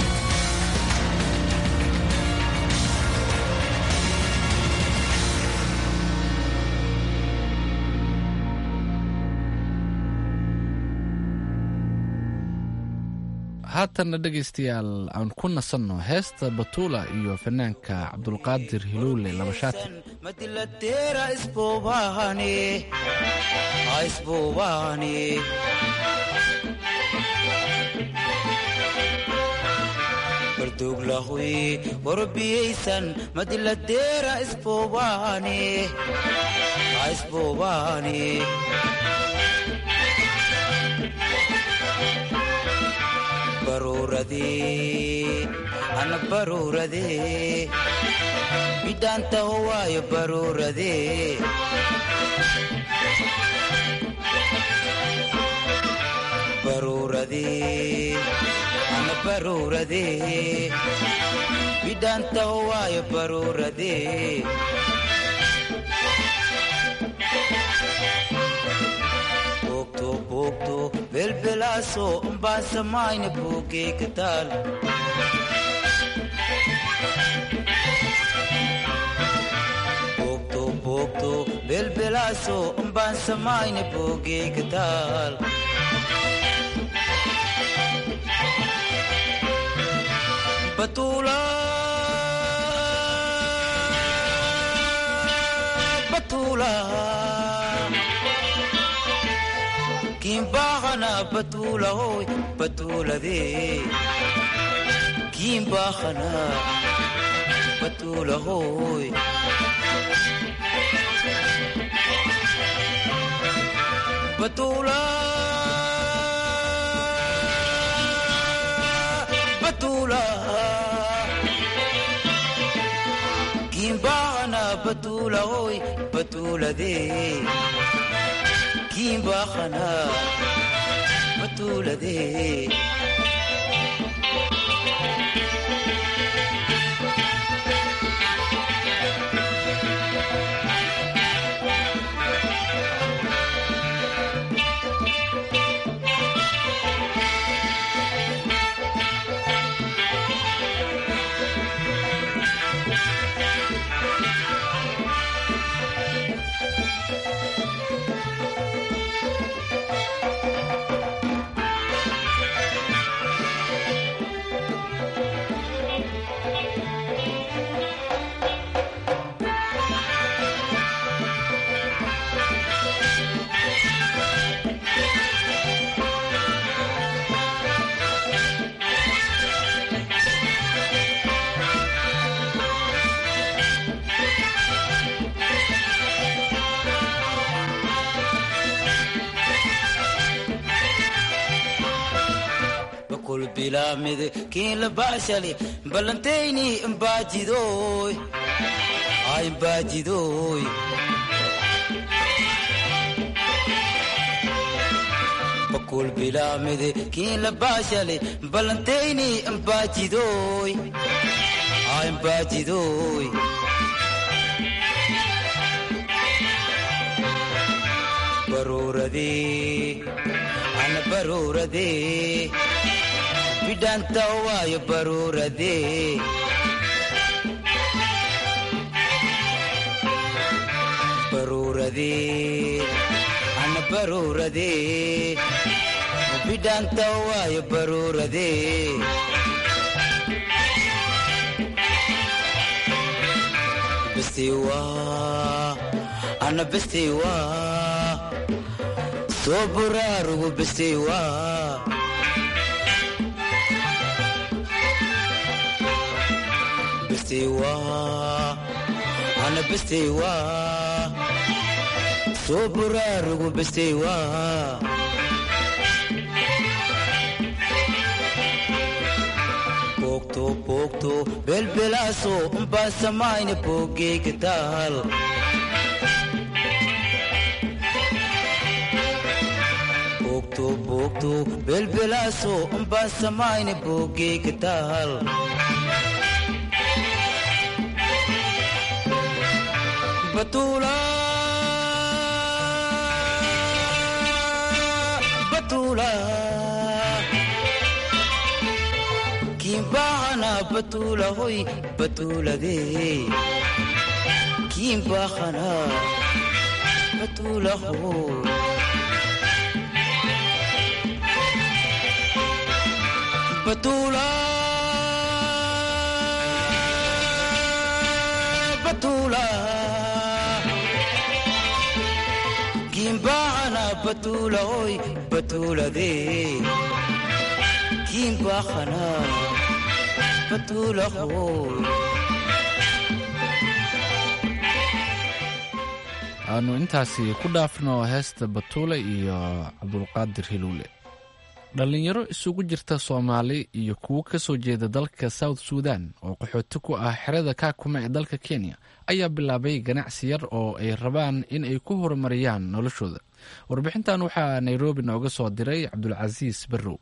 haatanna dhegaystayaal aan ku nasanno heesta batuula iyo fanaanka cabdulqaadir hiluule labashaati madilateera isbuubahani isbuubahani barduglahuy warbiyaysan madilateera isbuubahani isbuubahani baruuradee ana baruuradee bidhaanta howaayo baruuradee baruuradee ana baruuradee bidhaanta howaayo baruuradee bogto belbelaaso umbaan samayna buugeyga taal bogto bogto belbelaaso umbaan samayna buugeyga taal batuula batuula kimbahana batula hoy batula de kimbahana batula hoy batula batula kimbahana batula hoy batula de kimbahana batula de bilamid kiin la baashali balantayni imbaajidoy ay imbaajidoy bakul bilaamide kiin la baashale ballantayni ambaajidoy ay ambaajidoy baruurade ana baruurade bidhanta waayo baruurade baruurade ana baruurade bidhanta waayo baruurade bestiwa ana bestiwa soo buraarugu bestiwa bestiwa ana bestiwa soo buraarugu bestiwa boogto boogto belbelaaso umbaa samayna boogeyga taal boogto boogto belbelaaso umbaa samayna boogeyga taal batula batula kimbahana batula hoy batula de kimbahana batula hoy batula batula kimbahana batula hoy batula de kimbahana batula hoy aanu intaasi ku dhaafno heesta batuule iyo cabdulqaadir hiluule. dhallinyaro isugu jirta Soomaali iyo kuwo ka soo jeeda dalka South Sudan oo qaxooti ku ah xerada Kakuma ee dalka Kenya ayaa bilaabay ganacsi yar oo ay rabaan in ay ku horumariyaan noloshooda. warbixintan waxaa Nairobi nooga soo diray Cabdulcasiis Barrow.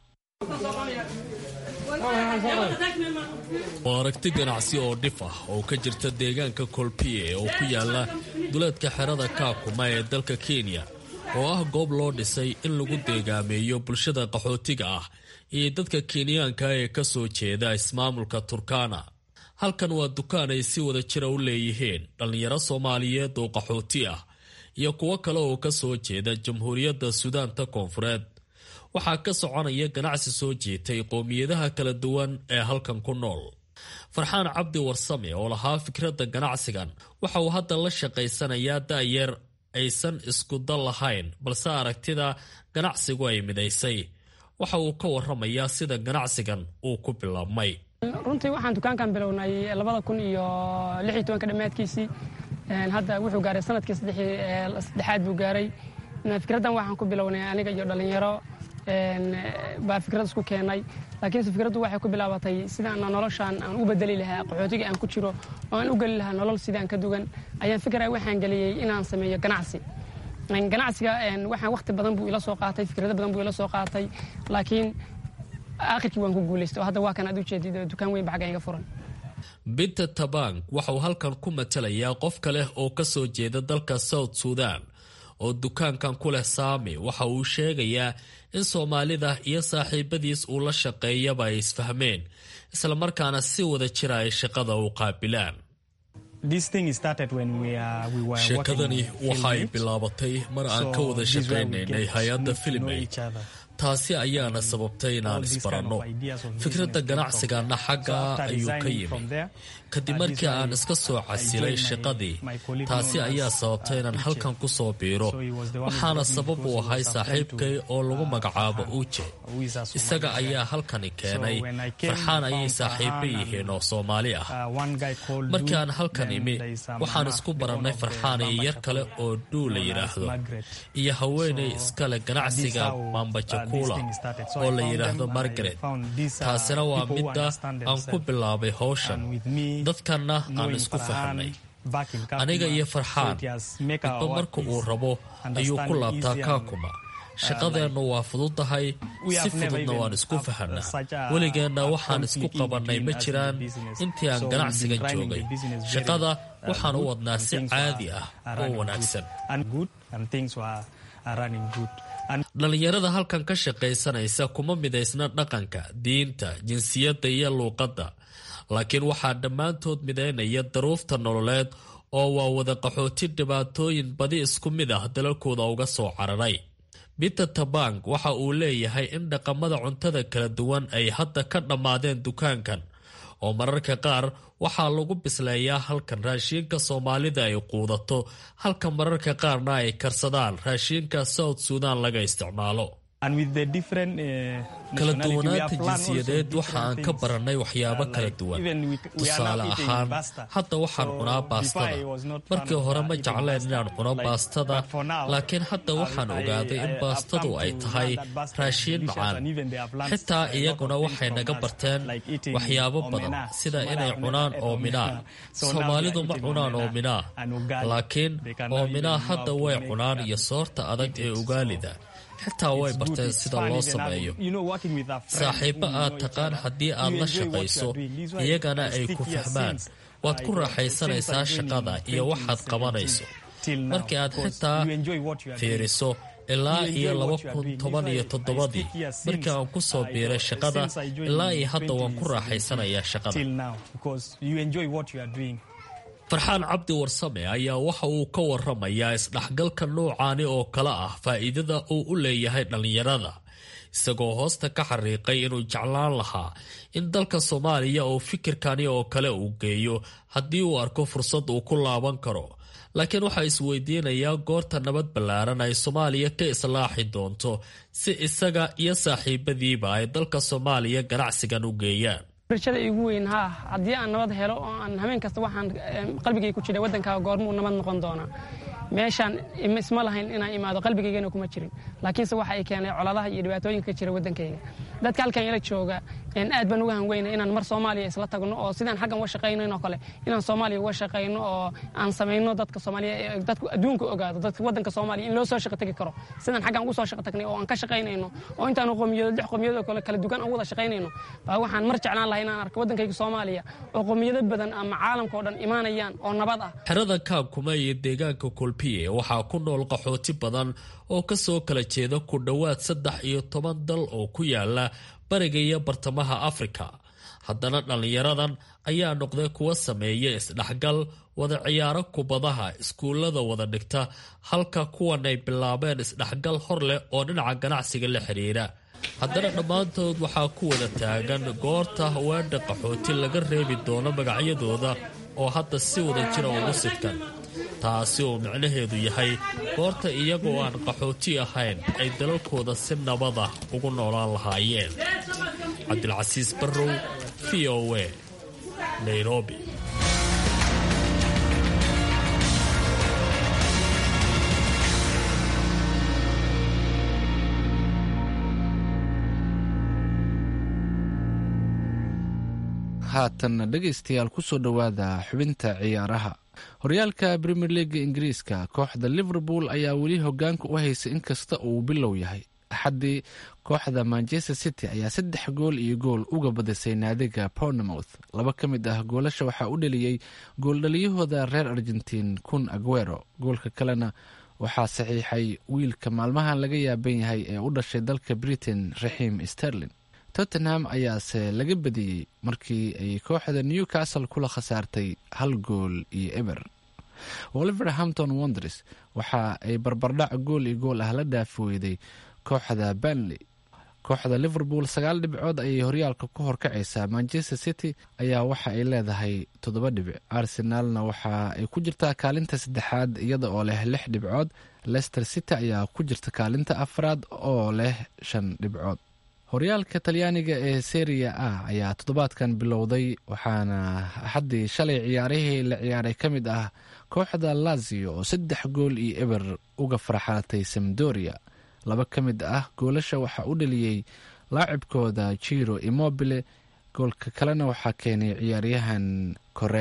waa aragti ganacsi oo dhif ah oo ka jirta deegaanka Kolpie oo ku yaala duleedka xerada Kakuma ee dalka Kenya oo ah goob loo dhisay in lagu deegaameeyo bulshada qaxootiga ah iyo dadka Kenyaanka ee ka soo jeeda ismaamulka Turkana. halkan waa dukaan ay si wada jira u leeyihiin dhalinyaro Soomaaliyeed oo qaxooti ah iyo kuwo kale oo ka soo jeeda Jamhuuriyadda Suudaanta Koonfureed. waxaa ka soconaya ganacsi soo jeetay qoomiyadaha kala duwan ee halkan ku nool. Farxaan Cabdi Warsame oo lahaa fikradda ganacsigan waxa uu hadda la shaqaysanayaa da'yar aysan isku dal lahayn balse aragtida ganacsigu ay midaysay. waxa uu ka warramayaa sida ganacsigan uu ku bilaabmay. runtii waxaan dukaankan bilownay labada kun iyo lix iyo tobanka dhammaadkiisii hadda wuxuu gaaray sanadkii saddexaad buu gaaray. fikraddan waxaan ku bilownay aniga iyo dhalinyaro baa fikrad isku keenay laakiinse fikraddu waxay ku bilaabatay sidaan noloshaan aan u bedeli lahaa qaxootiga aan ku jiro oo aan u geli lahaa nolol sidaan ka dugan ayaan fikray waxaan geliyey inaan sameeyo ganacsi. ganacsiga waxaan waqti badan buu ila soo qaatay fikrado badan buu ila soo qaatay laakiin aakhirkii waan ku guulaystay oo hadda waa kan aad u jeedid dukaan weyn baa xagga iga furan. Binta Tabang waxa uu halkan ku matalayaa qof kale oo ka soo jeeda dalka South Sudan oo dukaankan ku leh saami. waxa uu sheegayaa in Soomaalida iyo saaxiibadiis uu la shaqeeyaba ay isfahmeen isla markaana si wada jira ay shaqada u qaabilaan. sheekadani waxay bilaabatay mar aan ka wada shaqaynaynay hay-adda Filmaid. taasi ayaana sababtay inaan isbaranno. fikradda ganacsigana xagga ayuu ka yimi kadib markii aan iska soo casilay shaqadii. taasi ayaa sababtay inaan halkan ku soo biiro waxaana sabab u ahay saaxiibkay oo lagu magacaabo Uje. isaga ayaa halkani keenay. Farxaan ayay saaxiibo yihiin oo Soomaali ah. markii aan halkan imi waxaan isku barannay Farxaan iyo yar kale oo Duu la yidhaahdo iyo haweenay iskale ganacsiga Mambajakula oo la yidhaahdo Margaret. taasina waa midda aan ku bilaabay hawshan dadkanna aan isku fahamnay. aniga iyo Farxaan midba marka uu rabo ayuu ku laabtaa Kakuma shaqadeennu waa fududahay si fududna waan isku fahanaa weligeenna waxaan isku qabannay ma jiraan intii aan ganacsigan joogay shaqada waxaan u wadnaa si caadi ah oo wanaagsan dhallinyarada halkan ka shaqaysanaysa kuma midaysna dhaqanka diinta jinsiyadda iyo luuqadda laakiin waxaa dhammaantood midaynaya daruufta nololeed oo waa wada qaxooti dhibaatooyin badi isku mid ah dalalkooda uga soo cararay Peter Tabang waxa uu leeyahay in dhaqamada cuntada kala duwan ay hadda ka dhammaadeen dukaankan oo mararka qaar waxaa lagu bisleeyaa halkan raashinka Soomaalida ay quudato halka mararka qaarna ay karsadaan raashinka South Sudan laga isticmaalo kala duwanaanta jinsiyadeed waxa aan ka barannay waxyaabo kala duwan tusaale ahaan hadda waxaan cunaa baastada markii hore ma jecleen inaan cuno baastada laakiin hadda waxaan ogaaday in baastadu ay tahay raashiin macaan xitaa iyaguna waxay naga barteen waxyaabo badan sida inay cunaan oominaa Soomaalidu ma cunaan oominaa laakiin oominaa hadda way cunaan iyo soorta adag ee ugaalida xitaa way barteen sida loo sameeyo saaxiibo aad taqaan haddii aad la shaqayso iyagana ay ku fahmaan waad ku raaxaysanaysaa shaqada iyo waxaad qabanayso markii aad xitaa fiiriso ilaa iyo laba kun toban iyo toddobadii markii aan ku soo biiray shaqada ilaa iyo hadda waan ku raaxaysanayaa shaqada farxaan cabdi warsame ayaa waxa uu ka waramayaa isdhexgalka noocaani oo kale ah faa'iidada uu u leeyahay dhallinyarada isagoo hoosta ka xariiqay inuu jeclaan lahaa in dalka Soomaaliya oo fikirkani oo kale uu geeyo haddii uu arko fursad uu ku laaban karo laakiin waxa isweydiinayaa goorta nabad ballaaran ay Soomaaliya ka islaaxi doonto si isaga iyo saaxiibadiiba ay dalka Soomaaliya ganacsigan u geeyaan barshada igu weyn ha hadii aan nabad helo oo aan habeen kasta waxaan qalbigayga ku jira wadanka goormuu nabad noqon doona meeshan isma lahayn inaan imaado qalbigayga kuma jirin laakiinse waxa ay keenay coladaha iyo dhibaatooyinka ka jira wadankayga dadka halkan ila jooga in aad baan uga hanweynaa inaan mar Soomaaliya isla tagno oo sidaan xaqan uga shaqeynayno kale inaan Soomaaliya uga shaqeyno oo aan sameeyno dadka Soomaaliya dadka adduunka ogaado dadka wadanka Soomaaliya in loo soo shaqo tagi karo sidaan xaqan ugu soo shaqo tagnay oo aan ka shaqeynayno oo intaan qowmiyado lix qowmiyado kale kala duwan aan wada shaqeynayno baa waxaan mar jeclaan lahaa inaan arko wadankayga Soomaaliya oo qowmiyado badan ama caalamka oo dhan imaanayaan oo nabad ah xerada Kaakuma iyo deegaanka Kolpiye waxaa ku nool qaxooti badan oo ka soo kala jeeda ku dhawaad saddex iyo toban dal oo ku yaala bariga iyo bartamaha Afrika haddana dhalinyaradan ayaa noqday kuwa sameeya isdhexgal wada ciyaaro kubadaha iskuulada wada dhigta halka kuwan ay bilaabeen isdhexgal hor leh oo dhinaca ganacsiga la xiriira haddana dhammaantood waxaa ku wada taagan goorta haweenka qaxooti laga reebi doono magacyadooda oo hadda si wada jira ugu sidkan taasi oo macnaheedu yahay goorta iyagoo aan qaxooti ahayn ay dalalkooda si nabada ugu noolaan lahaayeen cabdilcasiis barrow v o a Nairobi haatan dhegaystayaal ku soo dhowaada xubinta ciyaaraha horyaalka Premier League Ingiriiska kooxda Liverpool ayaa weli hogaanka u haysa inkasta uu bilow yahay axadii kooxda Manchester City ayaa saddex gool iyo gool uga badisay naadiga Bournemouth laba ka mid ah goolasha waxaa u dhaliyay gooldhaliyahooda reer Argentine Kun Aguero goolka kalena waxaa saxiixay wiilka maalmahan laga yaaban yahay ee u dhashay dalka Britain Raheem Sterling Tottenham ayaase laga badiyey markii ay kooxda Newcastle kula khasaartay hal gool iyo eber Wolverhampton Wanderers waxa ay barbardhac gool iyo gool ah la dhaafweyday kooxda Burnley kooxda Liverpool sagaal dhibcood ayay horyaalka ku horkacaysaa Manchester City ayaa waxa ay leedahay toddoba dhibic Arsenalna waxa ay ku jirtaa kaalinta saddexaad iyada oo leh lix dhibcood Leicester City ayaa ku jirta kaalinta afraad oo leh shan dhibcood horyaalka Talyaaniga ee Serie A ayaa toddobaadkan bilowday waxaana axadii shalay ciyaarihii la ciyaaray ka mid ah kooxda Lazio oo saddex gool iyo eber uga farxaatay Sampdoria laba ka mid ah goolasha waxaa u dhaliyay laacibkooda Ciro Immobile goolka kalena waxaa keenay ciyaaryahan Correa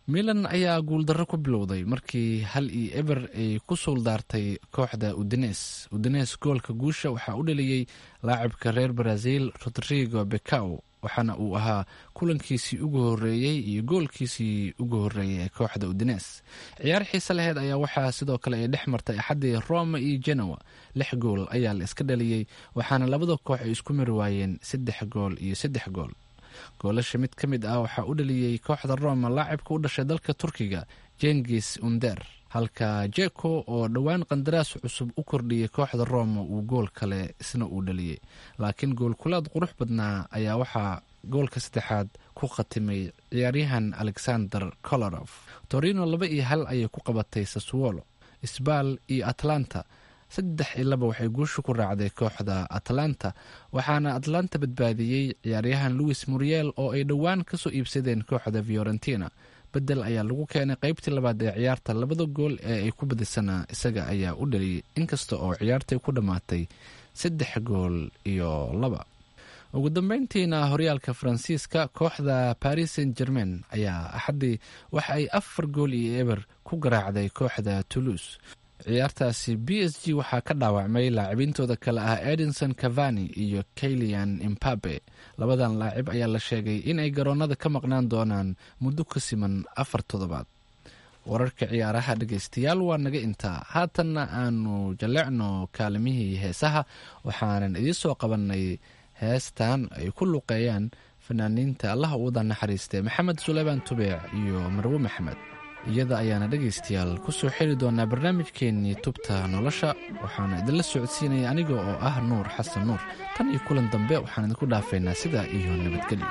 milan ayaa guuldarro ku bilowday markii hal iyo eber ay ku suuldaartay kooxda udines udines goolka guusha waxaa u dhaliyey laacibka reer brazil rodrigo becao waxaana uu ahaa kulankiisii ugu horeeyey iyo goolkiisii ugu horeeyey ee kooxda udines ciyaar xiise laheyd ayaa waxaa sidoo kale ay dhex martay axaddii roma iyo genoa lix gool ayaa la iska dhaliyey waxaana labada koox ay isku mari waayeen saddex gool iyo saddex gool goolasha mid ka mid ah waxaa u dhaliyey kooxda roma laacibka u dhashay dalka turkiga jengis under halka jeko oo dhowaan qandaraas cusub u kordhiyey kooxda roma uu gool kale isna uu dhaliyey laakiin goolkulaad qurux badnaa ayaa waxaa goolka saddexaad ku khatimay ciyaaryahan alexander kolarov torino laba iyo hal ayay ku qabatay saswolo sbal iyo atlanta saddex iyo laba waxay guusha ku raacday kooxda atlanta waxaana atlanta badbaadiyey ciyaaryahan louis muriel oo ay dhowaan kasoo iibsadeen kooxda fiorentina bedel ayaa lagu keenay qaybtii labaad ee ciyaarta labada gool ee ay ku badisana isaga ayaa u dhaliyay inkasta oo ciyaartay ku dhammaatay saddex gool iyo laba ugu dambeyntiina horyaalka faransiiska kooxda paris saint germain ayaa axaddii waxa ay afar gool iyo eber ku garaacday kooxda toulouse ciyaartaasi b s g waxaa ka dhaawacmay laacibintooda kale ah edinson cavani iyo kailian imbabe labadan laacib ayaa la sheegay inay garoonada ka maqnaan doonaan muddo ka siman afar toddobaad wararka ciyaaraha dhegeystayaal waa naga intaa haatanna aanu jaleecno kaalimihii heesaha waxaanan idiin soo qabanay heestan ay ku luqeeyaan fanaaniinta allaha uwada naxariistay maxamed suleymaan tubeec iyo marwe maxmed iyada ayaana dhegaystayaal ku soo xiri doonaa barnaamijkeennii tubta nolosha waxaana idinla socodsiinaya aniga oo ah nuur xasan nuur tan iyo kulan dambe waxaan idinku dhaafaynaa sidaa iyo nabadgelyo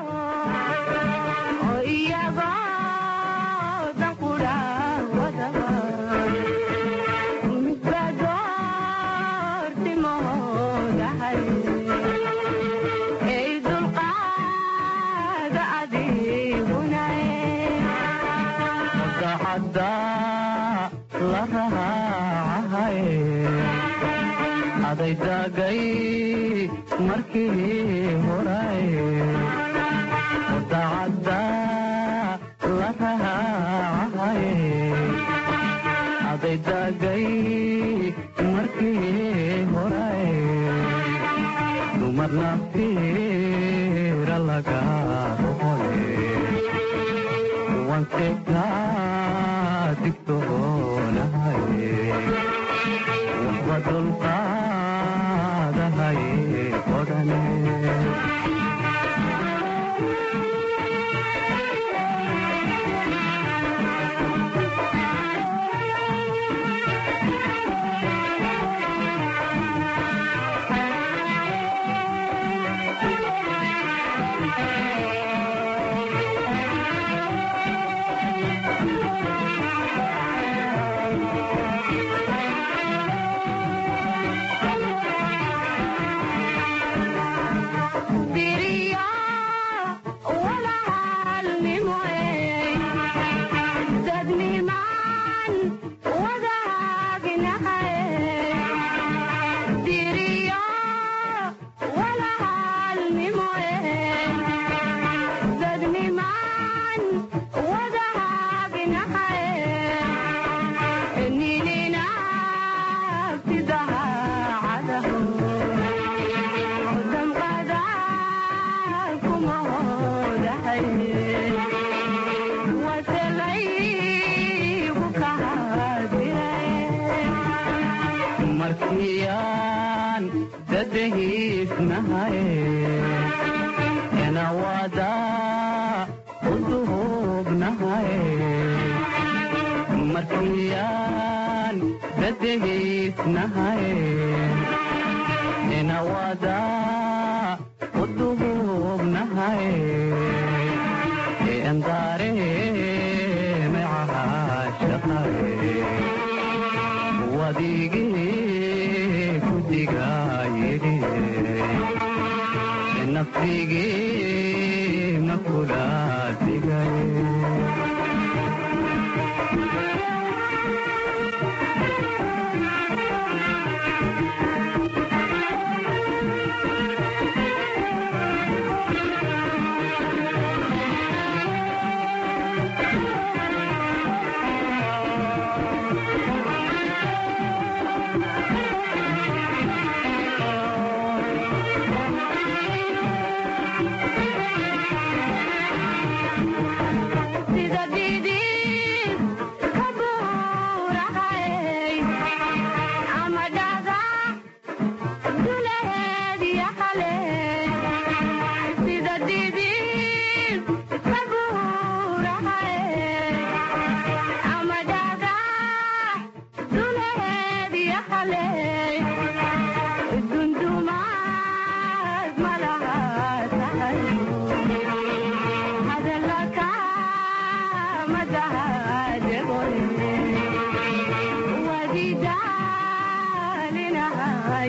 adaydagay markii horay dacadda la raacay adaydagay markii horay dumarna fiira laga roqoye wankeka digtoonahay waxba dulqaadahay odhane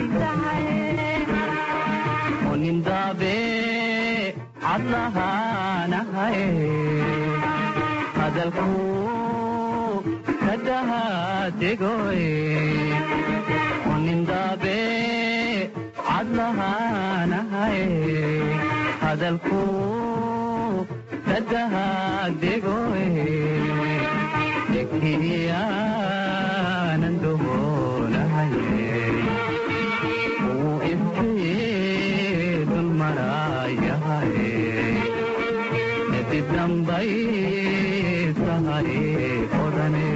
onindaabe cadlahaanahay hadalku kadahadegoy onindaabe cadlahaanahay hadalku kadahadegoy ekiyaanan doonahaye uu iftiidun marayahaye edidambay sahare odane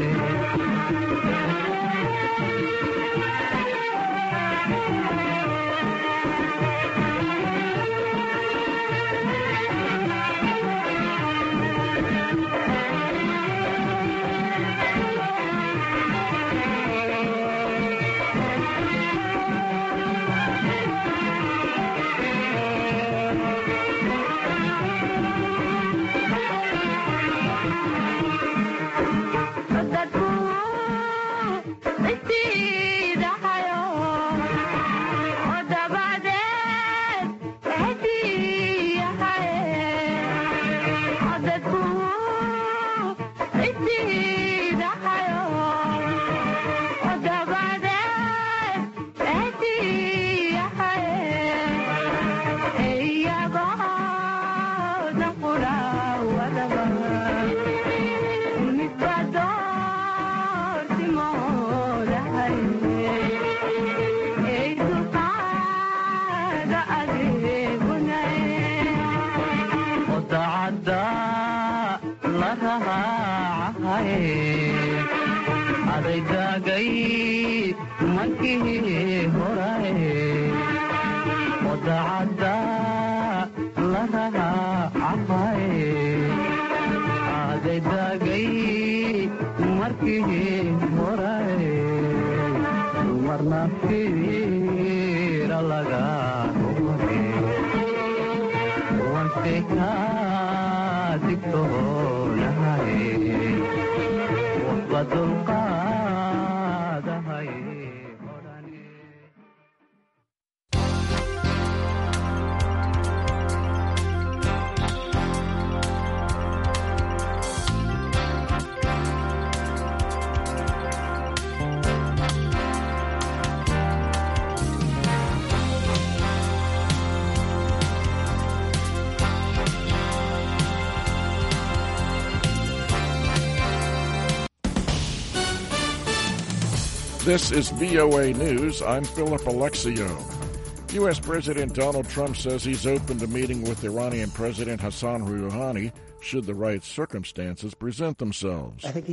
adaydagay mankii horae odacadda larahacahaye adaydagay markii horae marna fiira laga hore wanseka digtoonahaye waxba dulqaadahaye This is V O A News. I'm Philip Alexio. U S. President Donald Trump says he's open to meeting with Iranian President Hassan Rouhani should the right circumstances present themselves. I think